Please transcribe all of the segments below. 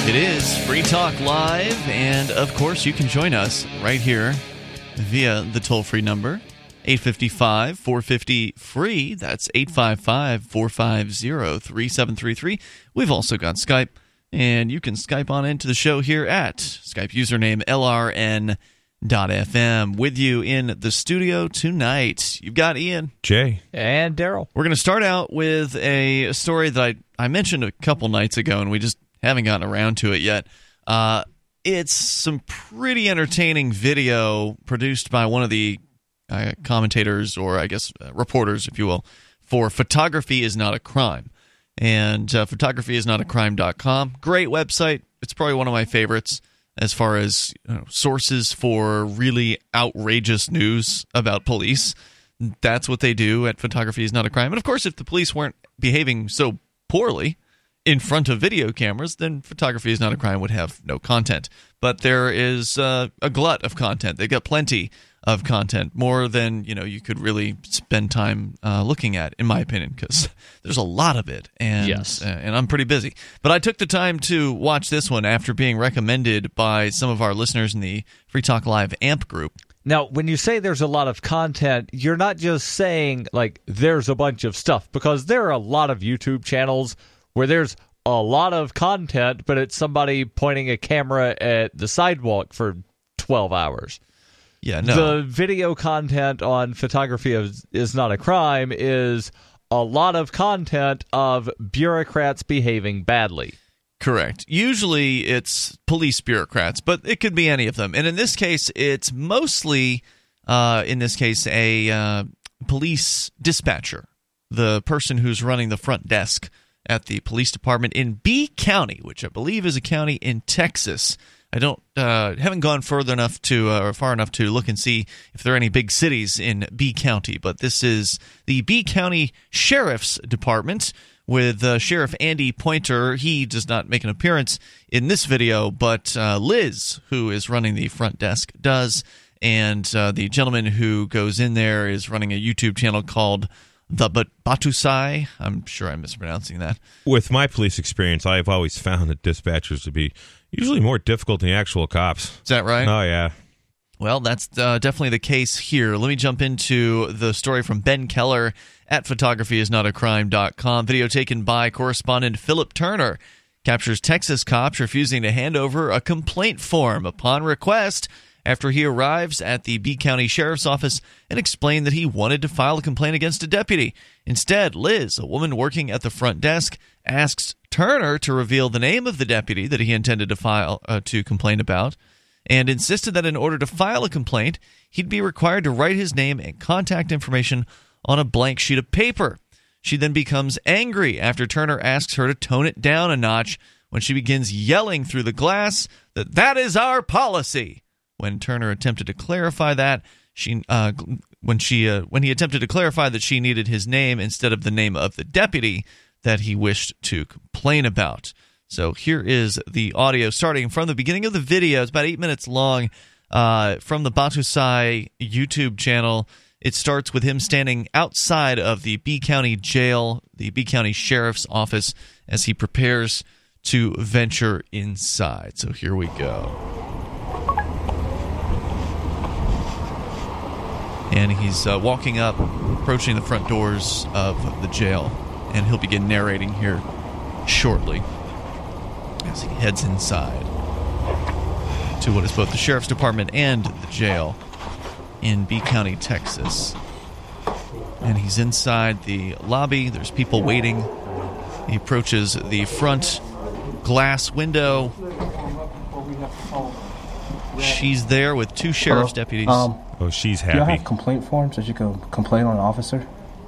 It is Free Talk Live, and of course you can join us right here via the toll-free number, 855-450-FREE. That's 855-450-3733. We've also got Skype, and you can Skype on into the show here at Skype username LRN.FM. With you in the studio tonight, you've got Ian, Jay, and Daryl. We're going to start out with a story that I mentioned a couple nights ago, and we just haven't gotten around to it yet. It's some pretty entertaining video produced by one of the commentators, or I guess reporters, if you will, for Photography is Not a Crime. And photographyisnotacrime.com. Great website. It's probably one of my favorites as far as sources for really outrageous news about police. That's what they do at Photography is Not a Crime. And of course, if the police weren't behaving so poorly in front of video cameras, then Photography is Not a Crime would have no content. But there is a glut of content. They've got plenty of content, more than you could really spend time looking at, in my opinion, because there's a lot of it, and yes. And I'm pretty busy. But I took the time to watch this one after being recommended by some of our listeners in the Free Talk Live AMP group. Now, when you say there's a lot of content, you're not just saying, like, there's a bunch of stuff, because there are a lot of YouTube channels where there's a lot of content, but it's somebody pointing a camera at the sidewalk for 12 hours. Yeah, no. The video content on Photography is Not a Crime is a lot of content of bureaucrats behaving badly. Correct. Usually it's police bureaucrats, but it could be any of them. And in this case, it's mostly, a police dispatcher, the person who's running the front desk at the police department in B County, which I believe is a county in Texas. I haven't gone far enough to look and see if there are any big cities in B County, but this is the B County Sheriff's Department with Sheriff Andy Pointer. He does not make an appearance in this video, but Liz, who is running the front desk, does, and the gentleman who goes in there is running a YouTube channel called The Batusai. I'm sure I'm mispronouncing that. with my police experience, I've always found that dispatchers to be usually more difficult than the actual cops. Is that right? Oh, yeah. Well, that's definitely the case here. Let me jump into the story from Ben Keller at photographyisnotacrime.com. Video taken by correspondent Philip Turner captures Texas cops refusing to hand over a complaint form upon request after he arrives at the B County Sheriff's Office and explained that he wanted to file a complaint against a deputy. Instead, Liz, a woman working at the front desk, asks Turner to reveal the name of the deputy that he intended to complain about, and insisted that in order to file a complaint, he'd be required to write his name and contact information on a blank sheet of paper. She then becomes angry after Turner asks her to tone it down a notch when she begins yelling through the glass that is our policy. When Turner attempted to clarify that, when he attempted to clarify that she needed his name instead of the name of the deputy that he wished to complain about. So here is the audio starting from the beginning of the video. It's about 8 minutes long, from the Batusai YouTube channel. It starts with him standing outside of the B County Jail, the B County Sheriff's Office, as he prepares to venture inside. So here we go. And he's walking up, approaching the front doors of the jail, and he'll begin narrating here shortly as he heads inside to what is both the Sheriff's Department and the jail in B County, Texas. And he's inside the lobby. There's people waiting. He approaches the front glass window. She's there with two sheriff's deputies. Oh, she's Do you happy. have complaint forms that you can complain on an officer?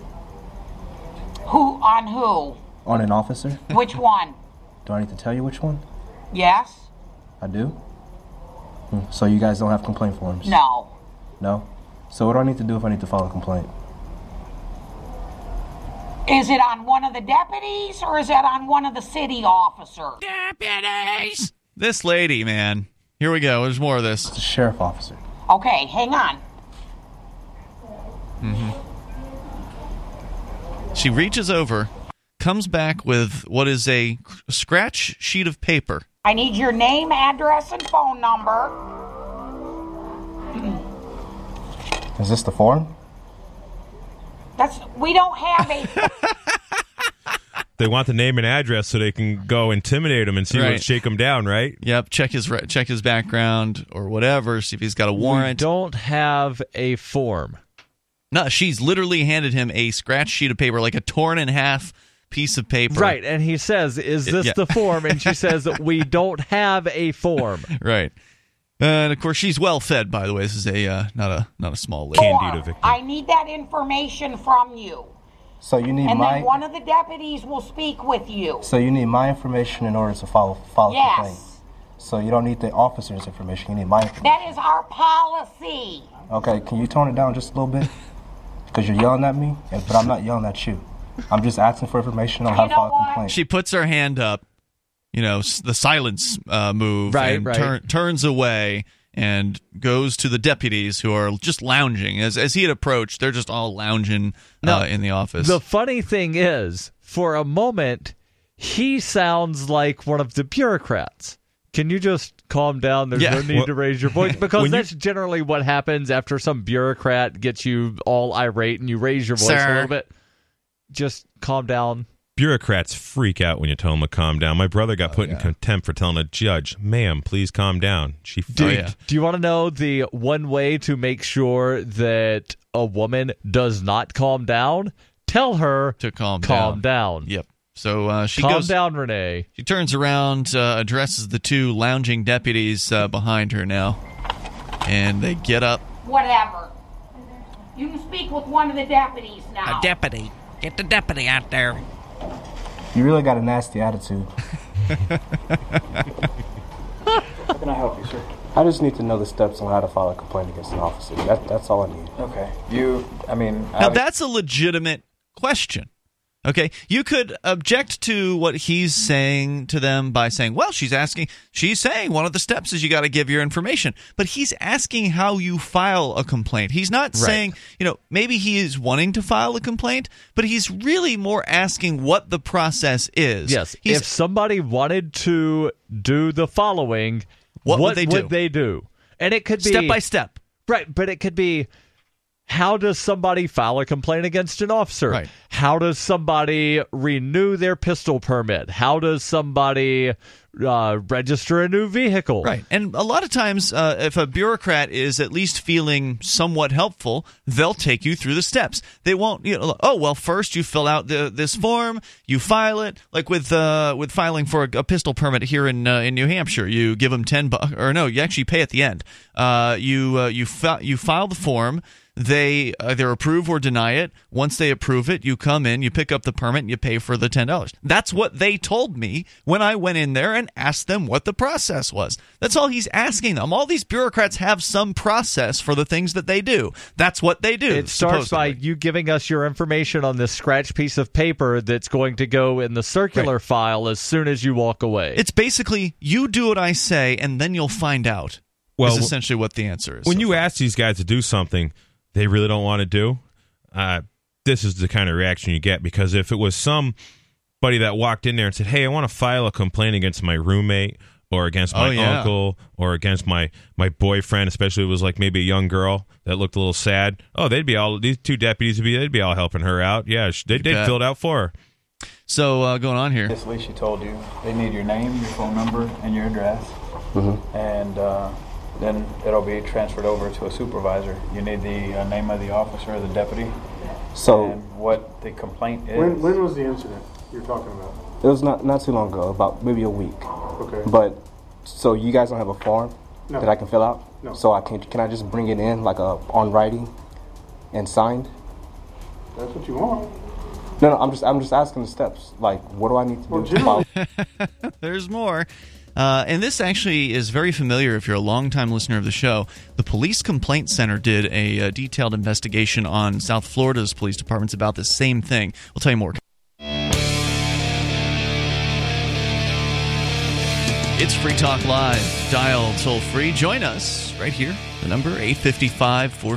Who on who? On an officer? Which one? Do I need to tell you which one? Yes? I do? So you guys don't have complaint forms? No. No? So what do I need to do if I need to file a complaint? Is it on one of the deputies or is it on one of the city officers? Deputies! This lady, man. Here we go. There's more of this. It's a sheriff officer. Okay, hang on. She reaches over, comes back with what is a scratch sheet of paper I need your name, address, and phone number. Is this the form? We don't have a... They want the name and address so they can go intimidate him and see Right. what shake him down, right? Yep, check his background or whatever, see if he's got a We warrant. don't have a form. No, she's literally handed him a scratch sheet of paper, like a torn in half piece of paper. Right, and he says, "Is this Yeah. the form?" And she says, "We don't have a form." Right. And of course, she's well fed. By the way, this is not a small lady. Candida victim. I need that information from you. So you need And my then one of the deputies will speak with you. so you need my information in order to file the Yes. complaint. So you don't need the officer's information. You need my information. That is our policy. Okay, can you tone it down just a little bit? Because you're yelling at me, but I'm not yelling at you. I'm just asking for information on how to You know file a what? complaint. She puts her hand up, the silence move, Right, and right. turns away and goes to the deputies who are just lounging. As he had approached, they're just all lounging in the office. The funny thing is, for a moment, he sounds like one of the bureaucrats. Can you just calm down? There's no need to raise your voice. Because that's generally what happens after some bureaucrat gets you all irate and you raise your voice a little bit. Just calm down. Bureaucrats freak out when you tell them to calm down. My brother got put in contempt for telling a judge, "Ma'am, please calm down." She freaked. Do you want to know the one way to make sure that a woman does not calm down? Tell her to calm down. Yep. So she calm goes down, Renee. She turns around, addresses the two lounging deputies behind her now, and they get up. Whatever. You can speak with one of the deputies now. A deputy. Get the deputy out there. You really got a nasty attitude. How can I help you, sir? I just need to know the steps on how to file a complaint against an officer. That's all I need. Okay. Now, that's a legitimate question. Okay, you could object to what he's saying to them by saying, well, she's saying one of the steps is you got to give your information. But he's asking how you file a complaint. He's not saying, maybe he is wanting to file a complaint, but he's really more asking what the process is. Yes, if somebody wanted to do the following, what would they do? And it could be step by step. Right, but it could be, how does somebody file a complaint against an officer? Right. How does somebody renew their pistol permit? How does somebody register a new vehicle? Right. And a lot of times, if a bureaucrat is at least feeling somewhat helpful, they'll take you through the steps. They won't, first you fill out this form, you file it. Like with filing for a pistol permit here in New Hampshire, you give them $10, or no, you actually pay at the end. You file the form. They either approve or deny it. Once they approve it, you come in, you pick up the permit, and you pay for the $10. That's what they told me when I went in there and asked them what the process was. That's all he's asking them. All these bureaucrats have some process for the things that they do. That's what they do. It starts by you giving us your information on this scratch piece of paper that's going to go in the circular file as soon as you walk away. It's basically, you do what I say, and then you'll find out. Well, is essentially what the answer is. When you ask these guys to do something they really don't want to do, this is the kind of reaction you get. Because if it was somebody that walked in there and said, hey, I want to file a complaint against my roommate or against my uncle or against my boyfriend, especially if it was like maybe a young girl that looked a little sad, these two deputies they'd be all helping her out. Yeah, they'd fill it out for her. So going on here. This Lee, she told you they need your name, your phone number, and your address. Mm-hmm. And then it'll be transferred over to a supervisor. You need the name of the officer or the deputy. So, and what the complaint is. When was the incident you're talking about? It was not too long ago, about maybe a week. Okay. But so you guys don't have a form that I can fill out? No. So can I just bring it in like on writing and signed? That's what you want. No, I'm just asking the steps. Like, what do I need to do to follow? There's more. And this actually is very familiar if you're a longtime listener of the show. The Police Complaint Center did a detailed investigation on South Florida's police departments about the same thing. We'll tell you more. It's Free Talk Live. Dial toll free. Join us right here. The number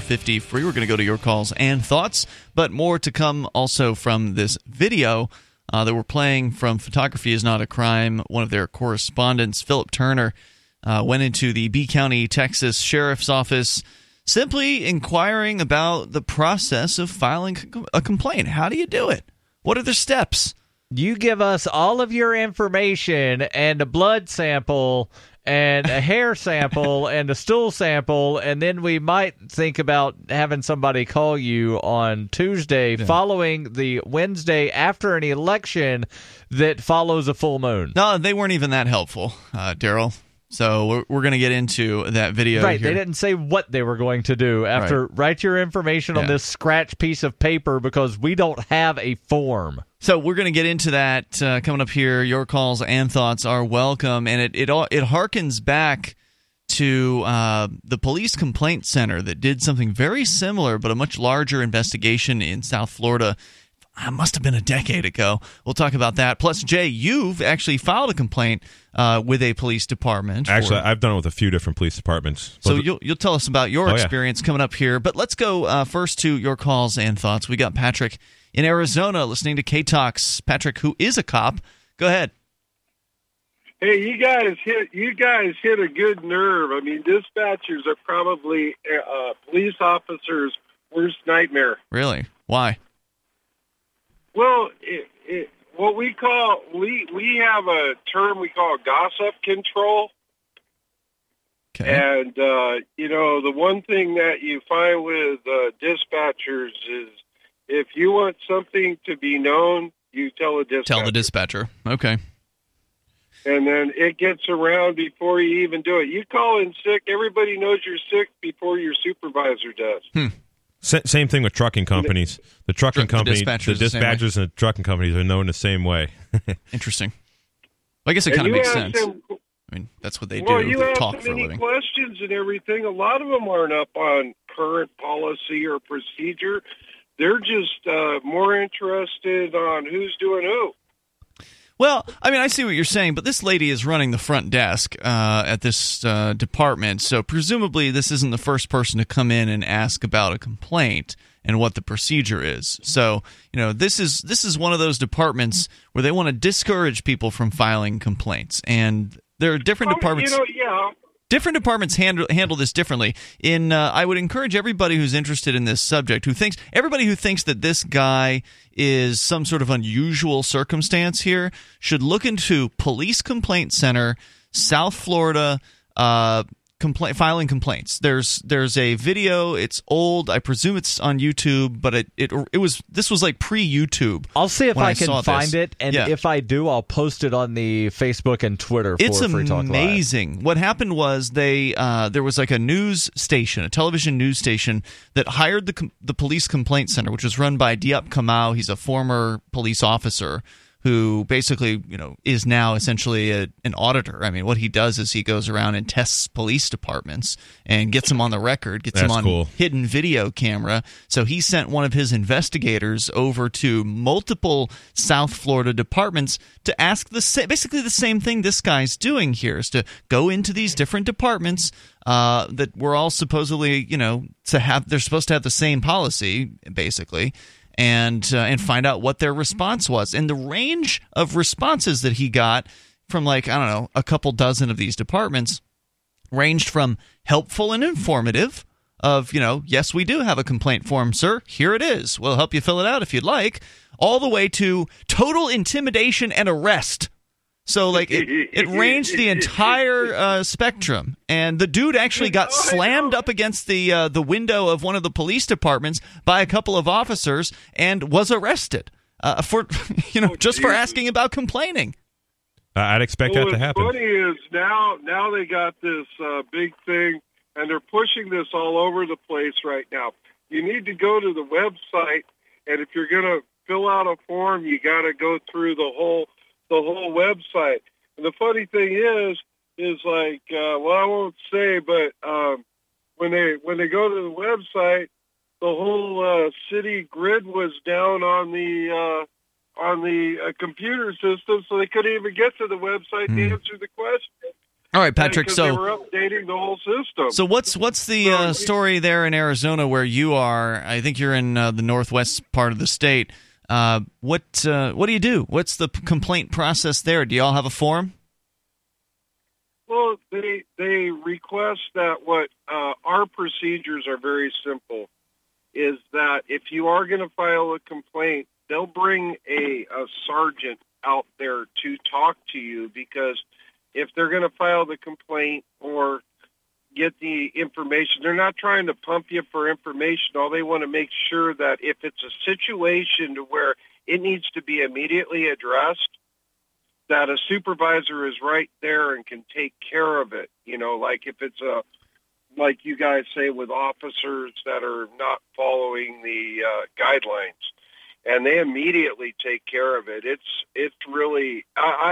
855-450-FREE. We're going to go to your calls and thoughts, but more to come also from this video that we're playing from Photography is Not a Crime. One of their correspondents, Philip Turner, went into the B County, Texas Sheriff's Office simply inquiring about the process of filing a complaint. How do you do it? What are the steps? You give us all of your information and a blood sample and a hair sample and a stool sample, and then we might think about having somebody call you on Tuesday following the Wednesday after an election that follows a full moon. No, they weren't even that helpful, Daryl. So we're going to get into that video Right, here. they didn't say what they were going to do after write your information on this scratch piece of paper because we don't have a form. So we're going to get into that coming up here. Your calls and thoughts are welcome, and it harkens back to the police complaint center that did something very similar, but a much larger investigation in South Florida. It must have been a decade ago. We'll talk about that. Plus, Jay, you've actually filed a complaint with a police department. Actually, I've done it with a few different police departments. So you'll tell us about your experience coming up here. But let's go first to your calls and thoughts. We got Patrick in Arizona listening to K-Talks. Patrick, who is a cop. Go ahead. Hey, you guys hit a good nerve. I mean, dispatchers are probably police officers' worst nightmare. Really? Why? Well, what we have a term we call gossip control. Okay. And, the one thing that you find with dispatchers is if you want something to be known, you tell a dispatcher. Tell the dispatcher. Okay. And then it gets around before you even do it. You call in sick, everybody knows you're sick before your supervisor does. Same thing with trucking companies. The trucking company, the dispatchers and the trucking companies are known the same way. Interesting. Well, I guess it kind of makes sense. I mean, that's what they do. You They ask talk them for a any living. questions and everything. A lot of them aren't up on current policy or procedure. They're just more interested on who's doing who. Well, I mean, I see what you're saying, but this lady is running the front desk at this department, so presumably this isn't the first person to come in and ask about a complaint and what the procedure is. So, this is one of those departments where they want to discourage people from filing complaints, and there are different departments. Different departments handle this differently. I would encourage everybody who's interested in this subject, everybody who thinks that this guy is some sort of unusual circumstance here, should look into Police Complaint Center, South Florida, filing complaints. There's a video. It's old. I presume it's on YouTube, but this was like pre-YouTube. I'll see if I can find it, and if I do, I'll post it on the Facebook and Twitter for Free Talk Live. It's amazing. What happened was there was like a news station, a television news station that hired the Police Complaint Center, which was run by Diop Kamau. He's a former police officer who basically, is now essentially an auditor. I mean, what he does is he goes around and tests police departments and gets them on the record, gets them on hidden video camera. So he sent one of his investigators over to multiple South Florida departments to ask basically the same thing this guy's doing here, is to go into these different departments that were all supposedly, they're supposed to have the same policy, basically, and find out what their response was. And the range of responses that he got from a couple dozen of these departments ranged from helpful and informative of, yes, we do have a complaint form, sir. Here it is. We'll help you fill it out if you'd like, all the way to total intimidation and arrest. So, it ranged the entire spectrum, and the dude actually got slammed up against the window of one of the police departments by a couple of officers and was arrested for asking about complaining. I'd expect that to happen. What's funny is now they got this big thing, and they're pushing this all over the place right now. You need to go to the website, and if you're going to fill out a form, you got to go through the whole website. And the funny thing is I won't say, but when they go to the website, the whole city grid was down on the computer system, so they couldn't even get to the website to answer the question. All right, Patrick. So they were updating the whole system. So what's the story there in Arizona where you are? I think you're in the northwest part of the state. What do you do? What's the complaint process there? Do you all have a form? Well, they request that what our procedures are very simple, is that if you are going to file a complaint, they'll bring a sergeant out there to talk to you, because if they're going to file the complaint or get the information, they're not trying to pump you for information. All they want to make sure that if it's a situation to where it needs to be immediately addressed, that a supervisor is right there and can take care of it. You know, like if it's like you guys say, with officers that are not following the guidelines, and they immediately take care of it. It's really,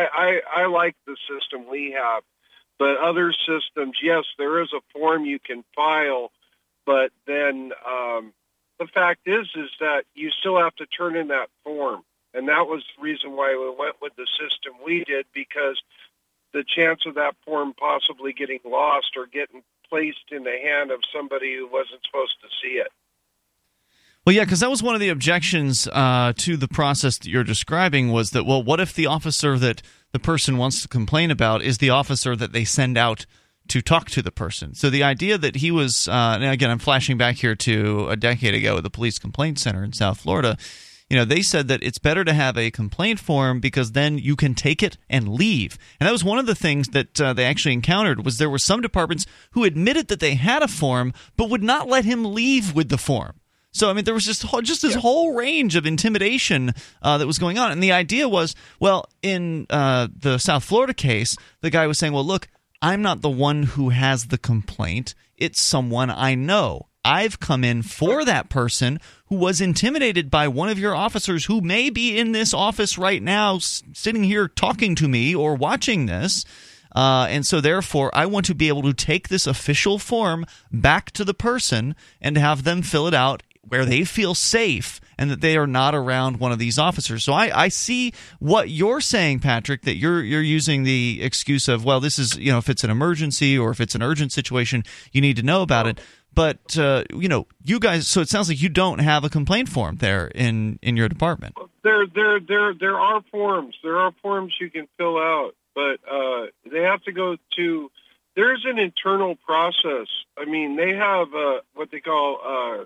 I like the system we have, but other systems, yes, there is a form you can file, but then the fact is that you still have to turn in that form. And that was the reason why we went with the system we did, because the chance of that form possibly getting lost or getting placed in the hand of somebody who wasn't supposed to see it. Well, yeah, because that was one of the objections to the process that you're describing, was that, well, what if the officer that the person wants to complain about is the officer that they send out to talk to the person? So the idea that he was, and again, I'm flashing back here to a decade ago at the Police Complaint Center in South Florida. You know, they said that it's better to have a complaint form because then you can take it and leave. And that was one of the things that they actually encountered, was there were some departments who admitted that they had a form but would not let him leave with the form. So, I mean, there was just this whole range of intimidation that was going on. And the idea was, well, in the South Florida case, the guy was saying, well, look, I'm not the one who has the complaint. It's someone I know. I've come in for that person who was intimidated by one of your officers who may be in this office right now sitting here talking to me or watching this. And so, therefore, I want to be able to take this official form back to the person and have them fill it out where they feel safe and that they are not around one of these officers. So I see what you're saying, Patrick, that you're using the excuse of, well, this is, you know, if it's an emergency or if it's an urgent situation, you need to know about it. But, you know, you guys, so it sounds like you don't have a complaint form there in your department. There are forms. There are forms you can fill out, but they have to go to, there's an internal process. I mean, they have what they call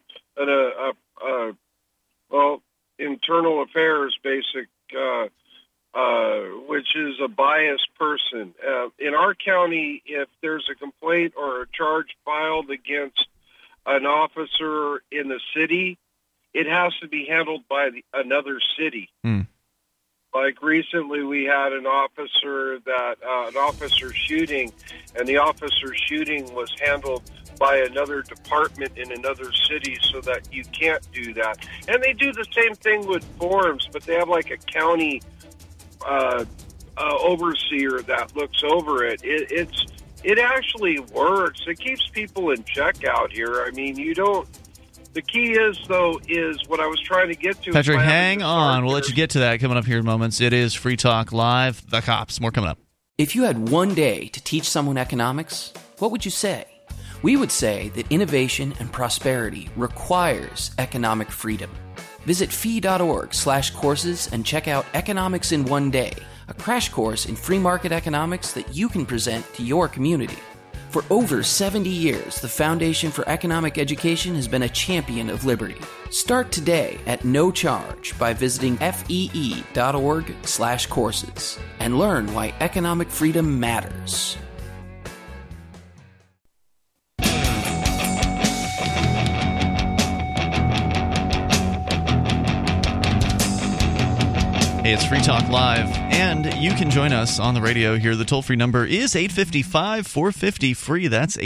internal affairs basic, which is a biased person. In our county, if there's a complaint or a charge filed against an officer in the city, it has to be handled by another city. Like recently, we had an officer shooting, and the officer shooting was handled by another department in another city, so that you can't do that. And they do the same thing with forms, but they have like a county overseer that looks over it. It actually works. It keeps people in check out here. I mean, you don't. The key is what I was trying to get to. Patrick, hang on. We'll let you get to that coming up here in moments. It is Free Talk Live. The Cops. More coming up. If you had one day to teach someone economics, what would you say? We would say that innovation and prosperity requires economic freedom. Visit fee.org/courses and check out Economics in One Day, a crash course in free market economics that you can present to your community. For over 70 years, the Foundation for Economic Education has been a champion of liberty. Start today at no charge by visiting fee.org/courses and learn why economic freedom matters. Hey, it's Free Talk Live, and you can join us on the radio here. The toll-free number is 855-450-FREE. That's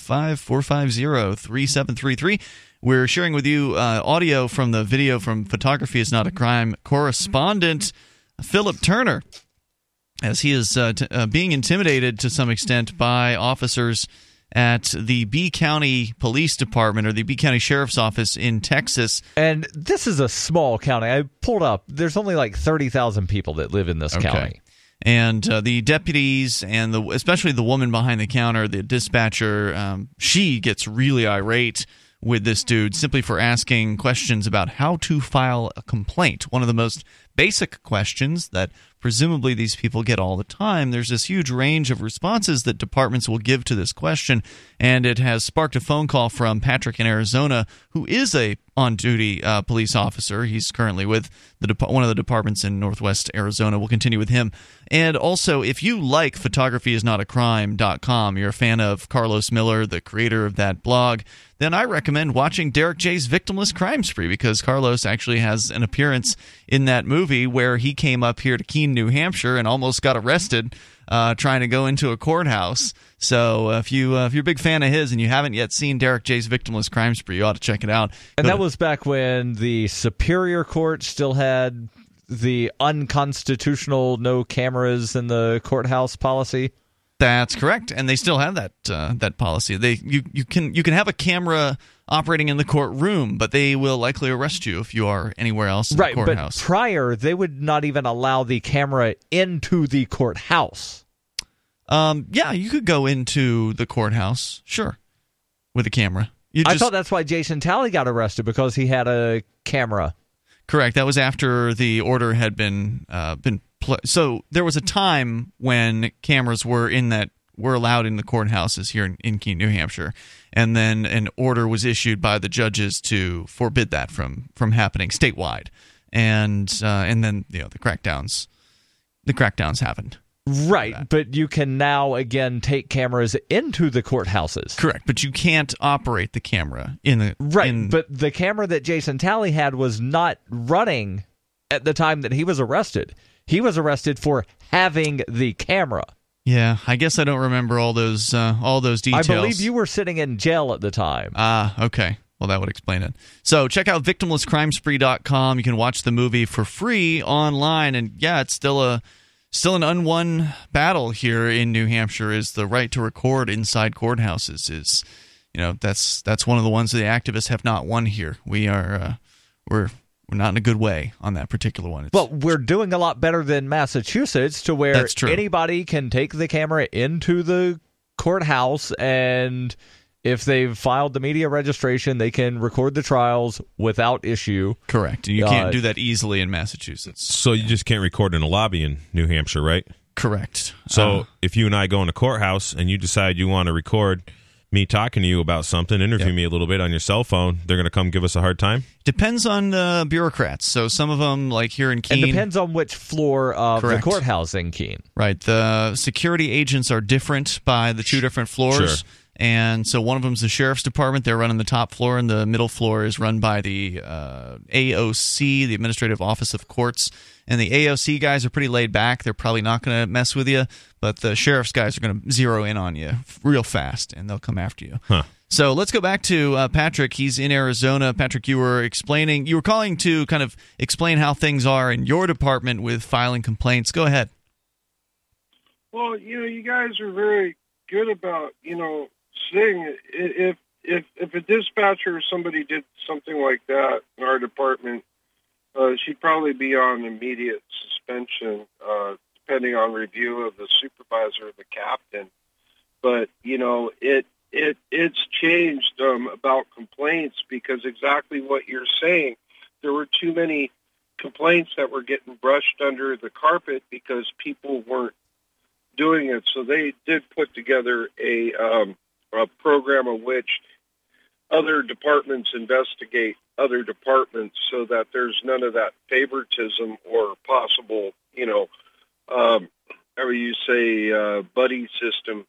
855-450-3733. We're sharing with you audio from the video from Photography is Not a Crime correspondent Philip Turner, as he is being intimidated to some extent by officers at the B County Police Department, or the B County Sheriff's Office in Texas. And this is a small county. I pulled up. There's only like 30,000 people that live in this county. And the deputies and especially the woman behind the counter, the dispatcher, she gets really irate with this dude simply for asking questions about how to file a complaint. One of the most basic questions that presumably these people get all the time. There's this huge range of responses that departments will give to this question, and it has sparked a phone call from Patrick in Arizona, who is a on-duty police officer. He's currently with one of the departments in Northwest Arizona. We'll continue with him. And also, if you like photographyisnotacrime.com, you're a fan of Carlos Miller, the creator of that blog, then I recommend watching Derek J's Victimless Crime Spree, because Carlos actually has an appearance in that movie where he came up here to Keene, New Hampshire, and almost got arrested trying to go into a courthouse. So if you're a big fan of his and you haven't yet seen Derek J's Victimless Crime Spree, you ought to check it out. And that was back when the Superior Court still had the unconstitutional no cameras in the courthouse policy. That's correct, and they still have that policy. You can have a camera operating in the courtroom, but they will likely arrest you if you are anywhere else in the courthouse. But prior, they would not even allow the camera into the courthouse. Yeah, you could go into the courthouse, sure, with a camera. I thought that's why Jason Talley got arrested, because he had a camera. Correct. That was after the order had been so there was a time when cameras were allowed in the courthouses here in Keene, New Hampshire, and then an order was issued by the judges to forbid that from happening statewide, and then the crackdowns happened. Right, but you can now again take cameras into the courthouses. Correct, but you can't operate the camera in the but the camera that Jason Talley had was not running at the time that he was arrested. He was arrested for having the camera. Yeah, I guess I don't remember all those details. I believe you were sitting in jail at the time. Okay. Well, that would explain it. So check out victimlesscrimespree.com. You can watch the movie for free online, and yeah, it's still an unwon battle here in New Hampshire. Is the right to record inside courthouses is, that's one of the ones that the activists have not won here. We're not in a good way on that particular one. Well, we're doing a lot better than Massachusetts, to where anybody can take the camera into the courthouse, and if they've filed the media registration, they can record the trials without issue. Correct. You can't do that easily in Massachusetts. So you just can't record in a lobby in New Hampshire, right? Correct. So if you and I go in a courthouse and you decide you want to record me talking to you about something, interview me a little bit on your cell phone, they're going to come give us a hard time? Depends on the bureaucrats. So some of them, like here in Keene... It depends on which floor of the courthouse in Keene. Right. The security agents are different by the two different floors. Sure. And so one of them is the sheriff's department. They're running the top floor, and the middle floor is run by the AOC, the Administrative Office of Courts. And the AOC guys are pretty laid back. They're probably not going to mess with you, but the sheriff's guys are going to zero in on you real fast, and they'll come after you. Huh. So let's go back to Patrick. He's in Arizona. Patrick, you were calling to kind of explain how things are in your department with filing complaints. Go ahead. Well, you guys are very good about, saying if a dispatcher or somebody did something like that in our department, she'd probably be on immediate suspension, depending on review of the supervisor or the captain. But it's changed about complaints, because exactly what you're saying, there were too many complaints that were getting brushed under the carpet because people weren't doing it. So they did put together a program of which other departments investigate other departments, so that there's none of that favoritism or possible, however you say, buddy system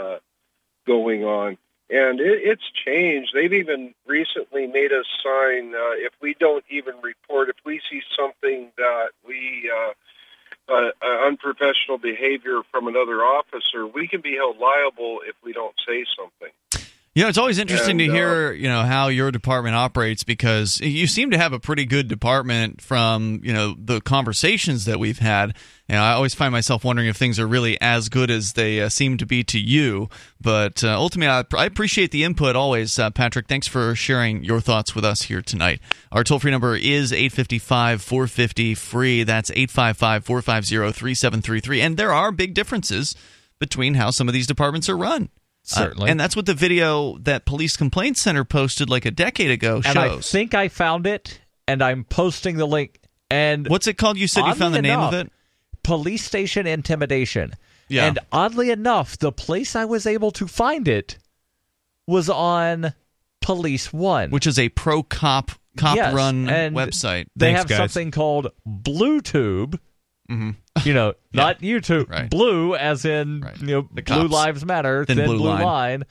going on. And it's changed. They've even recently made us sign, if we don't even report, if we see something that we unprofessional behavior from another officer, we can be held liable if we don't say something. It's always interesting to hear, how your department operates, because you seem to have a pretty good department from, the conversations that we've had. I always find myself wondering if things are really as good as they seem to be to you. But ultimately, I appreciate the input always, Patrick. Thanks for sharing your thoughts with us here tonight. Our toll-free number is 855-450-FREE. That's 855-450-3733. And there are big differences between how some of these departments are run. Certainly. And that's what the video that Police Complaint Center posted like a decade ago shows. And I think I found it, and I'm posting the link. And what's it called? You said you found the name of it? Police Station Intimidation. Yeah. And oddly enough, the place I was able to find was on Police One, which is a pro cop run and website. They have something called BlueTube. You know, not YouTube. Right. Blue, as in Blue Lives Matter, thin blue line.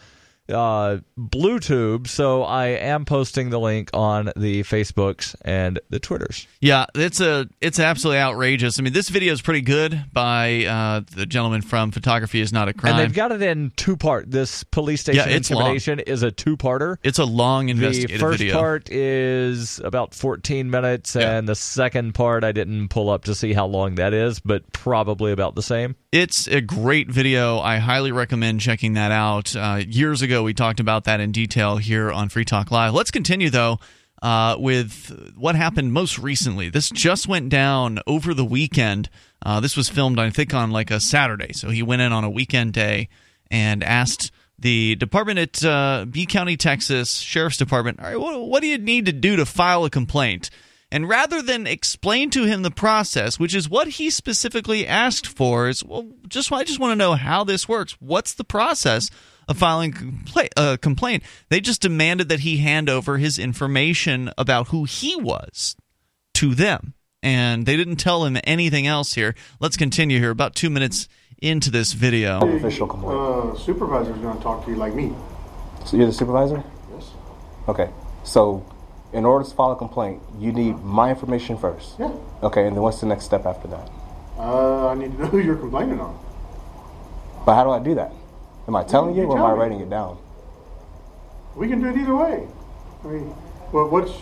BlueTube. So I am posting the link on the Facebooks and the Twitters. Yeah, it's absolutely outrageous. I mean, this video is pretty good by the gentleman from Photography is Not a Crime. And they've got it in two-part. This Police Station Intimidation is a two-parter. It's a long investigative video. The first part is about 14 minutes, and the second part I didn't pull up to see how long that is, but probably about the same. It's a great video. I highly recommend checking that out. Years ago, we talked about that in detail here on Free Talk Live. Let's continue, though, with what happened most recently. This just went down over the weekend. This was filmed, I think, on like a Saturday. So he went in on a weekend day and asked the department at B County, Texas, Sheriff's Department, all right, what do you need to do to file a complaint? And rather than explain to him the process, which is what he specifically asked for, is, well, I just want to know how this works. What's the process of filing a complaint? They just demanded that he hand over his information about who he was to them. And they didn't tell him anything else here. Let's continue here. About 2 minutes into this video. Official complaint. Supervisor's going to talk to you like me. So you're the supervisor? Yes. Okay. So in order to file a complaint, you need my information first. Yeah. Okay, and then what's the next step after that? I need to know who you're complaining on. But how do I do that? Am I telling you or am I writing it down? We can do it either way. I mean, well, what's...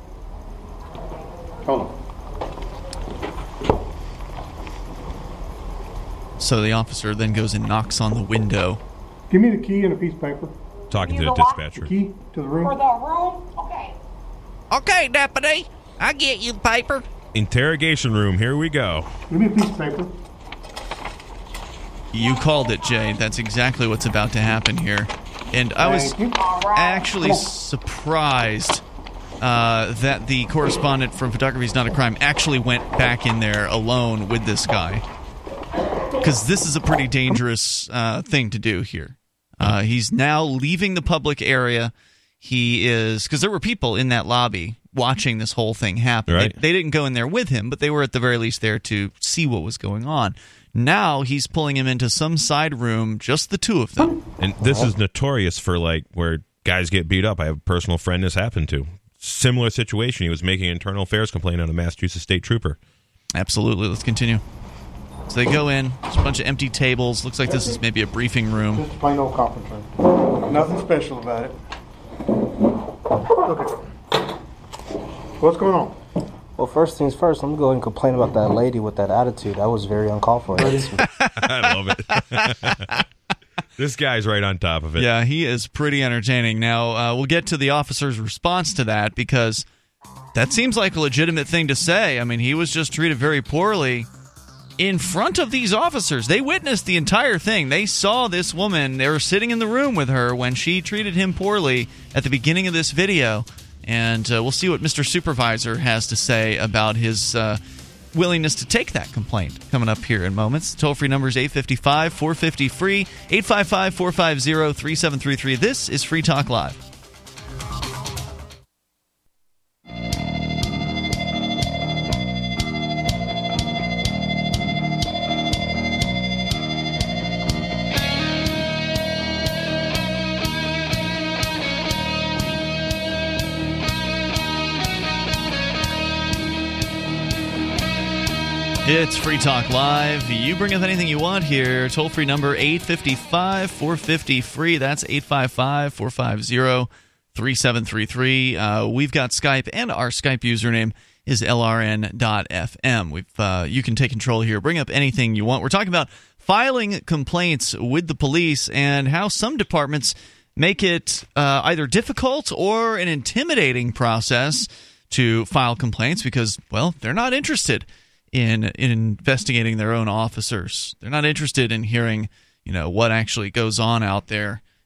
Hold on. So the officer then goes and knocks on the window. Give me the key and a piece of paper. Talking to the dispatcher. The key to the room. For the room? Okay. Okay, deputy. I'll get you the paper. Interrogation room. Here we go. Give me a piece of paper. You called it, Jay. That's exactly what's about to happen here. And I was actually surprised that the correspondent from Photography is Not a Crime actually went back in there alone with this guy. Because this is a pretty dangerous thing to do here. He's now leaving the public area. He is, because there were people in that lobby watching this whole thing happen. Right. They didn't go in there with him, but they were at the very least there to see what was going on. Now he's pulling him into some side room, just the two of them. And this is notorious for like where guys get beat up. I have a personal friend this happened to. Similar situation. He was making an internal affairs complaint on a Massachusetts state trooper. Absolutely. Let's continue. So they go in. There's a bunch of empty tables. Looks like this is maybe a briefing room. Just a plain old conference room. Nothing special about it. Okay. What's going on? Well, first things first, let me go ahead and complain about that lady with that attitude. That was very uncalled for. I love it. This guy's right on top of it. Yeah, he is pretty entertaining. Now, we'll get to the officer's response to that, because that seems like a legitimate thing to say. I mean, he was just treated very poorly in front of these officers. They witnessed the entire thing. They saw this woman. They were sitting in the room with her when she treated him poorly at the beginning of this video. And we'll see what Mr. Supervisor has to say about his willingness to take that complaint coming up here in moments. Toll-free number is 855-450-FREE, 855-450-3733. This is Free Talk Live. It's Free Talk Live. You bring up anything you want here. Toll-free number 855-450-FREE. That's 855-450-3733. We've got Skype, and our Skype username is LRN.FM. You can take control here. Bring up anything you want. We're talking about filing complaints with the police and how some departments make it either difficult or an intimidating process to file complaints because, well, they're not interested in investigating their own officers. They're not interested in hearing, what actually goes on out there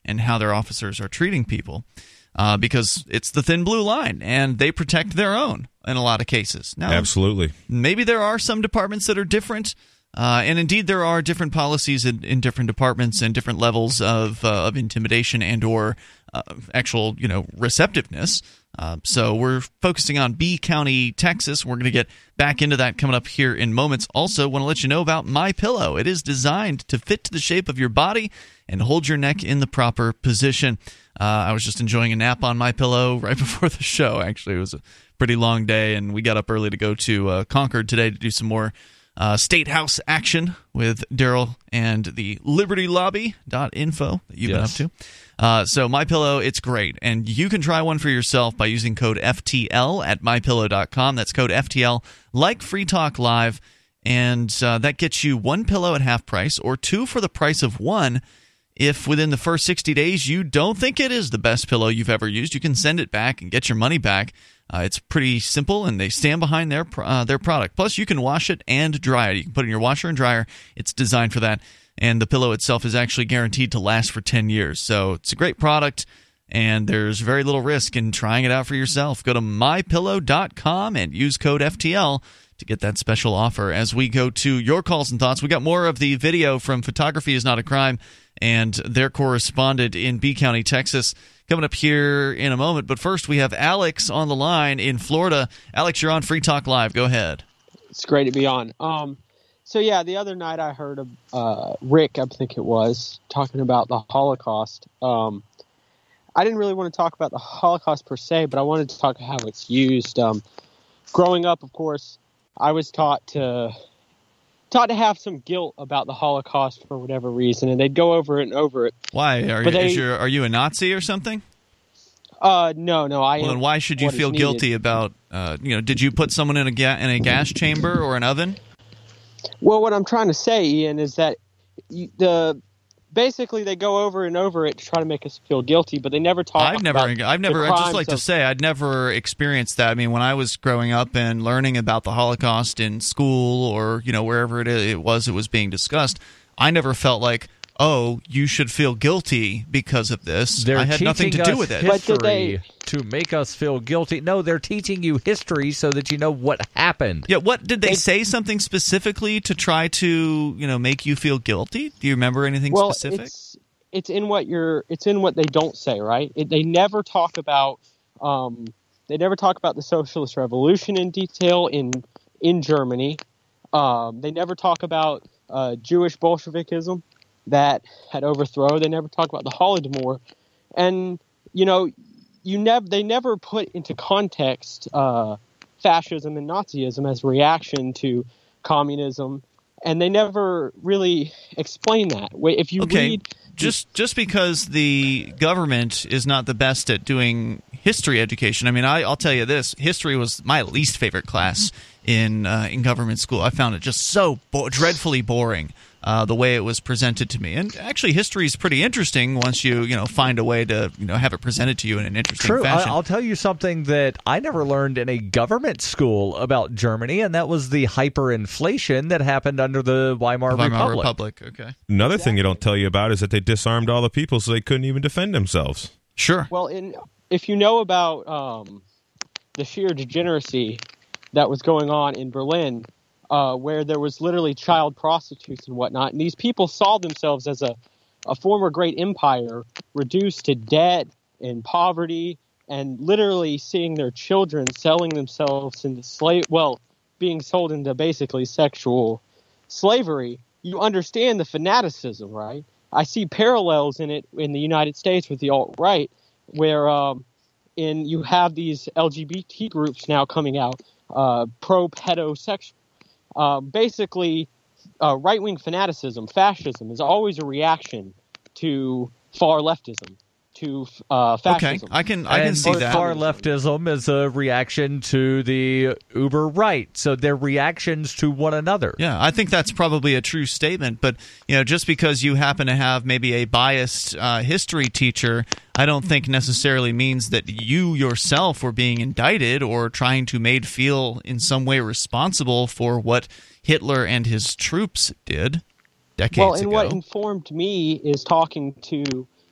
and how their officers are treating people. Because it's the thin blue line, and they protect their own in a lot of cases. Now, absolutely. Maybe there are some departments that are different, and indeed there are different policies in different departments and different levels of intimidation and or actual receptiveness. So we're focusing on B County, Texas. We're going to get back into that coming up here in moments. Also, want to let you know about MyPillow. It is designed to fit to the shape of your body and hold your neck in the proper position. I was just enjoying a nap on MyPillow right before the show. Actually, it was a pretty long day, and we got up early to go to Concord today to do some more State House action with Daryl and the LibertyLobby.info that you've been up to. So MyPillow, it's great, and you can try one for yourself by using code FTL at MyPillow.com. That's code FTL, like Free Talk Live, and that gets you one pillow at half price or two for the price of one. If within the first 60 days you don't think it is the best pillow you've ever used, you can send it back and get your money back. It's pretty simple, and they stand behind their product. Plus, you can wash it and dry it. You can put it in your washer and dryer. It's designed for that. And the pillow itself is actually guaranteed to last for 10 years. So it's a great product, and there's very little risk in trying it out for yourself. Go to MyPillow.com and use code FTL to get that special offer. As we go to your calls and thoughts, we got more of the video from Photography is Not a Crime and their correspondent in B County, Texas, coming up here in a moment. But first, we have Alex on the line in Florida. Alex, you're on Free Talk Live. Go ahead. It's great to be on. So, yeah, the other night I heard Rick, I think it was, talking about the Holocaust. I didn't really want to talk about the Holocaust per se, but I wanted to talk how it's used. Growing up, of course, I was taught to have some guilt about the Holocaust for whatever reason, and they'd go over it and over it. Why? Are you a Nazi or something? No. Then why should you feel guilty about? Did you put someone in a gas chamber or an oven? Well, what I'm trying to say, Ian, is that basically they go over and over it to try to make us feel guilty, but they never talk. I'd say I'd never experienced that. I mean, when I was growing up and learning about the Holocaust in school or wherever it was being discussed, I never felt like, oh, you should feel guilty because of this. I had nothing to do with it. History to make us feel guilty. No, they're teaching you history so that you know what happened. Yeah, what did they say something specifically to try to, make you feel guilty? Do you remember anything specific? It's in what they don't say, right? They never talk about the socialist revolution in detail in Germany. They never talk about Jewish Bolshevikism that had overthrown. They never talk about the Holodomor, and they never put into context fascism and Nazism as a reaction to communism, and they never really explain that. If you read, just because the government is not the best at doing history education, I mean, I'll tell you this: history was my least favorite class in government school. I found it just so dreadfully boring. The way it was presented to me. And actually, history is pretty interesting once you find a way to have it presented to you in an interesting fashion. I'll tell you something that I never learned in a government school about Germany, and that was the hyperinflation that happened under the Weimar Republic. Okay. Another thing they don't tell you about is that they disarmed all the people so they couldn't even defend themselves. Sure. Well, if you know about the sheer degeneracy that was going on in Berlin, where there was literally child prostitutes and whatnot. And these people saw themselves as a former great empire reduced to debt and poverty, and literally seeing their children selling themselves into being sold into basically sexual slavery. You understand the fanaticism, right? I see parallels in it in the United States with the alt-right, where you have these LGBT groups now coming out, pro-pedosexual. Basically, right-wing fanaticism, fascism, is always a reaction to far leftism, to fascism. Okay, I can see that. Far leftism is a reaction to the uber right, so they're reactions to one another. Yeah, I think that's probably a true statement, but just because you happen to have maybe a biased history teacher, I don't think necessarily means that you yourself were being indicted or trying to made feel in some way responsible for what Hitler and his troops did decades ago. Well, and what informed me is talking to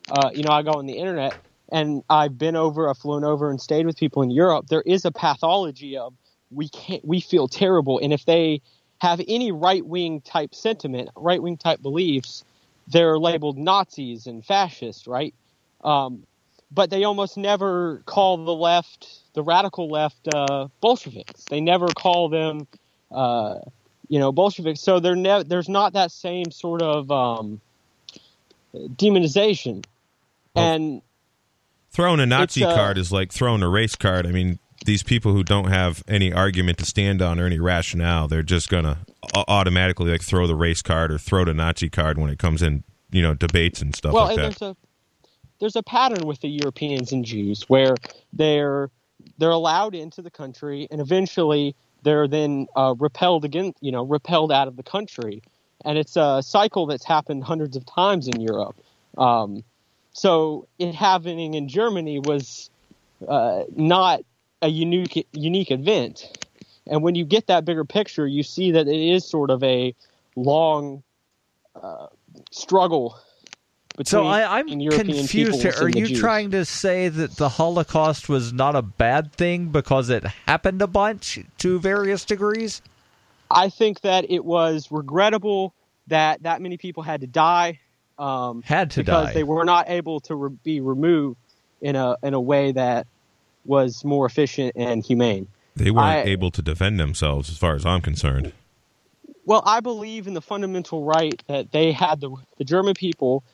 I go on the internet, and I've flown over and stayed with people in Europe. There is a pathology of we feel terrible, and if they have any right-wing type sentiment, right-wing type beliefs, they're labeled Nazis and fascists, right? But they almost never call the radical left, Bolsheviks. They never call them, Bolsheviks. So there's not that same sort of demonization. And throwing a Nazi card is like throwing a race card. I mean, these people who don't have any argument to stand on or any rationale, they're just going to automatically like throw the race card or throw the Nazi card when it comes in, debates and stuff like that. There's a pattern with the Europeans and Jews where they're allowed into the country, and eventually they're then repelled out of the country, and it's a cycle that's happened hundreds of times in Europe. So it happening in Germany was not a unique event, and when you get that bigger picture, you see that it is sort of a long struggle. So I'm confused here. Are you trying to say that the Holocaust was not a bad thing because it happened a bunch to various degrees? I think that it was regrettable that many people had to die. Because they were not able to be removed in a way that was more efficient and humane. They weren't able to defend themselves, as far as I'm concerned. Well, I believe in the fundamental right that they had the German people.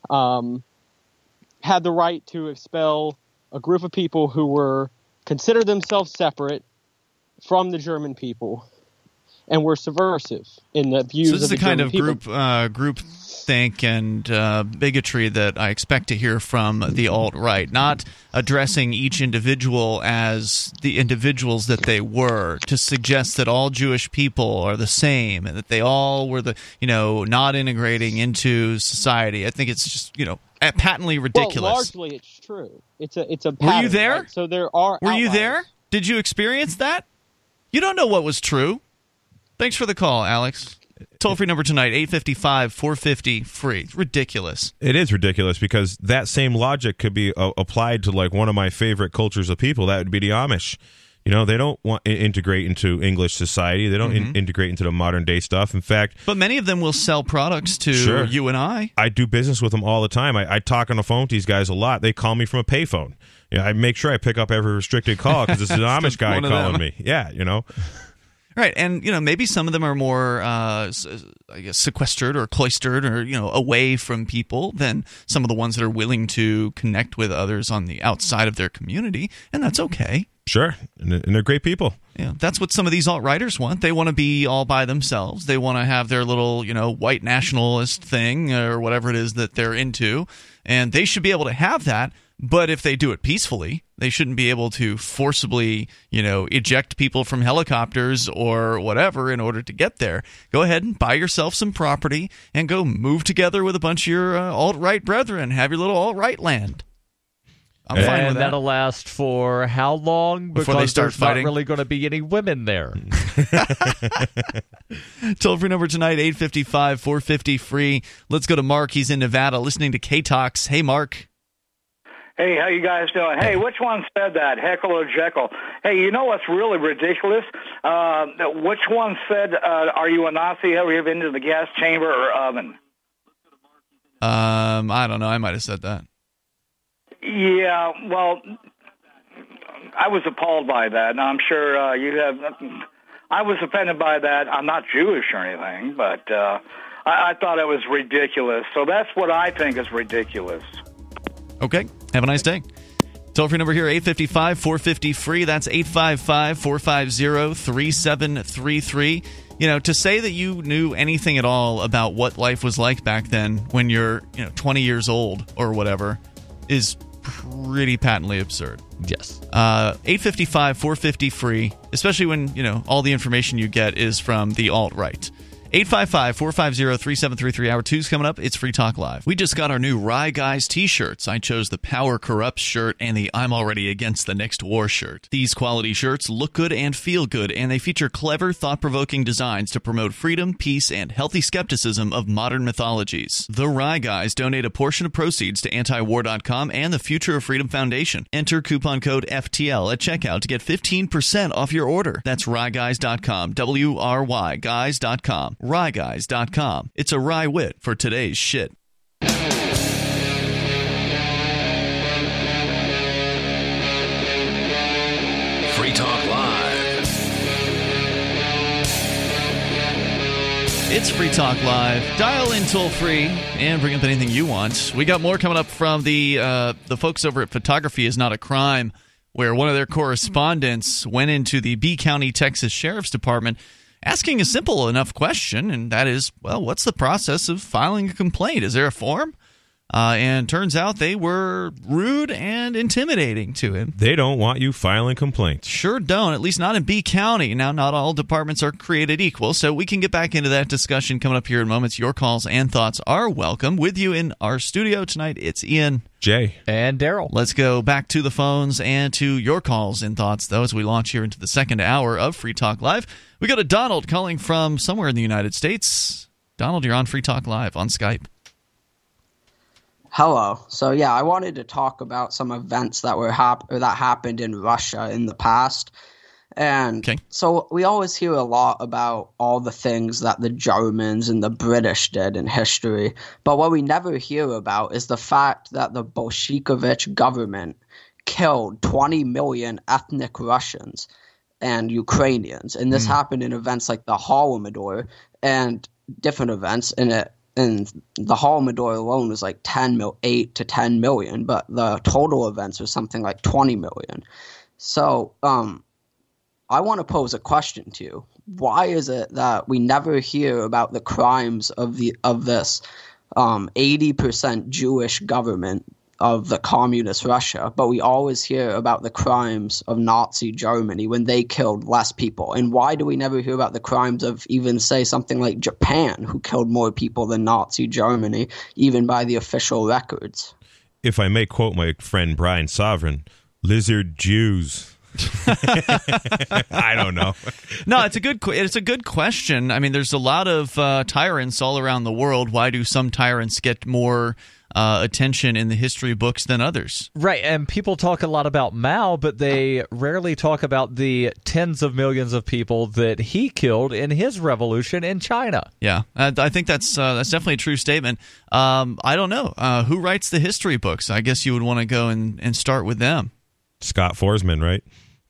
Had the right to expel a group of people who considered themselves separate from the German people and were subversive in the views of the German people. So this is the kind of group think and bigotry that I expect to hear from the alt-right, not addressing each individual as the individuals that they were, to suggest that all Jewish people are the same and that they all were not integrating into society. I think it's just, patently ridiculous. Well, largely it's true. It's a pattern. Were you there? Right? So there are Were outliers. you there? Did you experience that? You don't know what was true. Thanks for the call, Alex. Toll-free number tonight, 855-450-FREE. It's ridiculous. It is ridiculous because that same logic could be applied to like one of my favorite cultures of people. That would be the Amish. They don't want to integrate into English society. They don't integrate into the modern day stuff. In fact, but many of them will sell products to you and I. I do business with them all the time. I talk on the phone to these guys a lot. They call me from a payphone. I make sure I pick up every restricted call because it's an Amish guy calling me. Yeah, Right, and maybe some of them are more, I guess, sequestered or cloistered or away from people than some of the ones that are willing to connect with others on the outside of their community, and that's okay. Sure, and they're great people. Yeah, that's what some of these alt-righters want. They want to be all by themselves. They want to have their little, white nationalist thing or whatever it is that they're into, and they should be able to have that. But if they do it peacefully, they shouldn't be able to forcibly, eject people from helicopters or whatever in order to get there. Go ahead and buy yourself some property and go move together with a bunch of your alt-right brethren. Have your little alt-right land. I'm fine with that. That'll last for how long? Before they start fighting? Not really going to be any women there. Toll-free number tonight, 855-450-FREE. Let's go to Mark. He's in Nevada listening to K-Talks. Hey, Mark. Hey, how you guys doing? Hey, which one said that, Heckle or Jekyll? Hey, you know what's really ridiculous? Which one said, are you a Nazi? Have you been to the gas chamber or oven? I don't know. I might have said that. Yeah, well, I was appalled by that, and I'm sure you have. I was offended by that. I'm not Jewish or anything, but I thought it was ridiculous. So that's what I think is ridiculous. Okay. Have a nice day. Toll-free number here, 855-450-FREE. That's 855-450-3733. To say that you knew anything at all about what life was like back then when you're, 20 years old or whatever is pretty patently absurd. Yes. 855-450-FREE, especially when, all the information you get is from the alt-right. 855-450-3733. Hour 2's coming up. It's Free Talk Live. We just got our new Rye Guys t-shirts. I chose the Power Corrupts shirt and the I'm Already Against the Next War shirt. These quality shirts look good and feel good, and they feature clever, thought-provoking designs to promote freedom, peace, and healthy skepticism of modern mythologies. The Rye Guys donate a portion of proceeds to antiwar.com and the Future of Freedom Foundation. Enter coupon code FTL at checkout to get 15% off your order. That's RyeGuys.com, W-R-Y, guys.com. RyeGuys.com. It's a rye wit for today's shit. Free Talk Live. It's Free Talk Live. Dial in toll free and bring up anything you want. We got more coming up from the folks over at Photography Is Not a Crime, where one of their correspondents went into the B County, Texas Sheriff's Department asking a simple enough question, and that is, well, what's the process of filing a complaint? Is there a form? And turns out they were rude and intimidating to him. They don't want you filing complaints. Sure don't, at least not in B County. Now, not all departments are created equal, so we can get back into that discussion coming up here in moments. Your calls and thoughts are welcome. With you in our studio tonight, it's Ian, Jay, and Daryl. Let's go back to the phones and to your calls and thoughts, though, as we launch here into the second hour of Free Talk Live. We go to Donald calling from somewhere in the United States. Donald, you're on Free Talk Live on Skype. Hello. So yeah, I wanted to talk about some events that were that happened in Russia in the past. And so we always hear a lot about all the things that the Germans and the British did in history. But what we never hear about is the fact that the Bolshevik government killed 20 million ethnic Russians and Ukrainians. And this happened in events like the Holodomor and different events. And the Holodomor alone was like 8 to 10 million, but the total events was something like 20 million. So I want to pose a question to you. Why is it that we never hear about the crimes of this 80% Jewish government of the communist Russia, but we always hear about the crimes of Nazi Germany when they killed less people? And why do we never hear about the crimes of even, say, something like Japan, who killed more people than Nazi Germany, even by the official records? If I may quote my friend Brian Sovereign, lizard Jews. I don't know. No, it's a good question. I mean, there's a lot of tyrants all around the world. Why do some tyrants get more attention in the history books than others? Right, and people talk a lot about Mao, but they rarely talk about the tens of millions of people that he killed in his revolution in China. Yeah, I think that's definitely a true statement. I don't know. Who writes the history books? I guess you would want to go and start with them. Scott Forsman, right?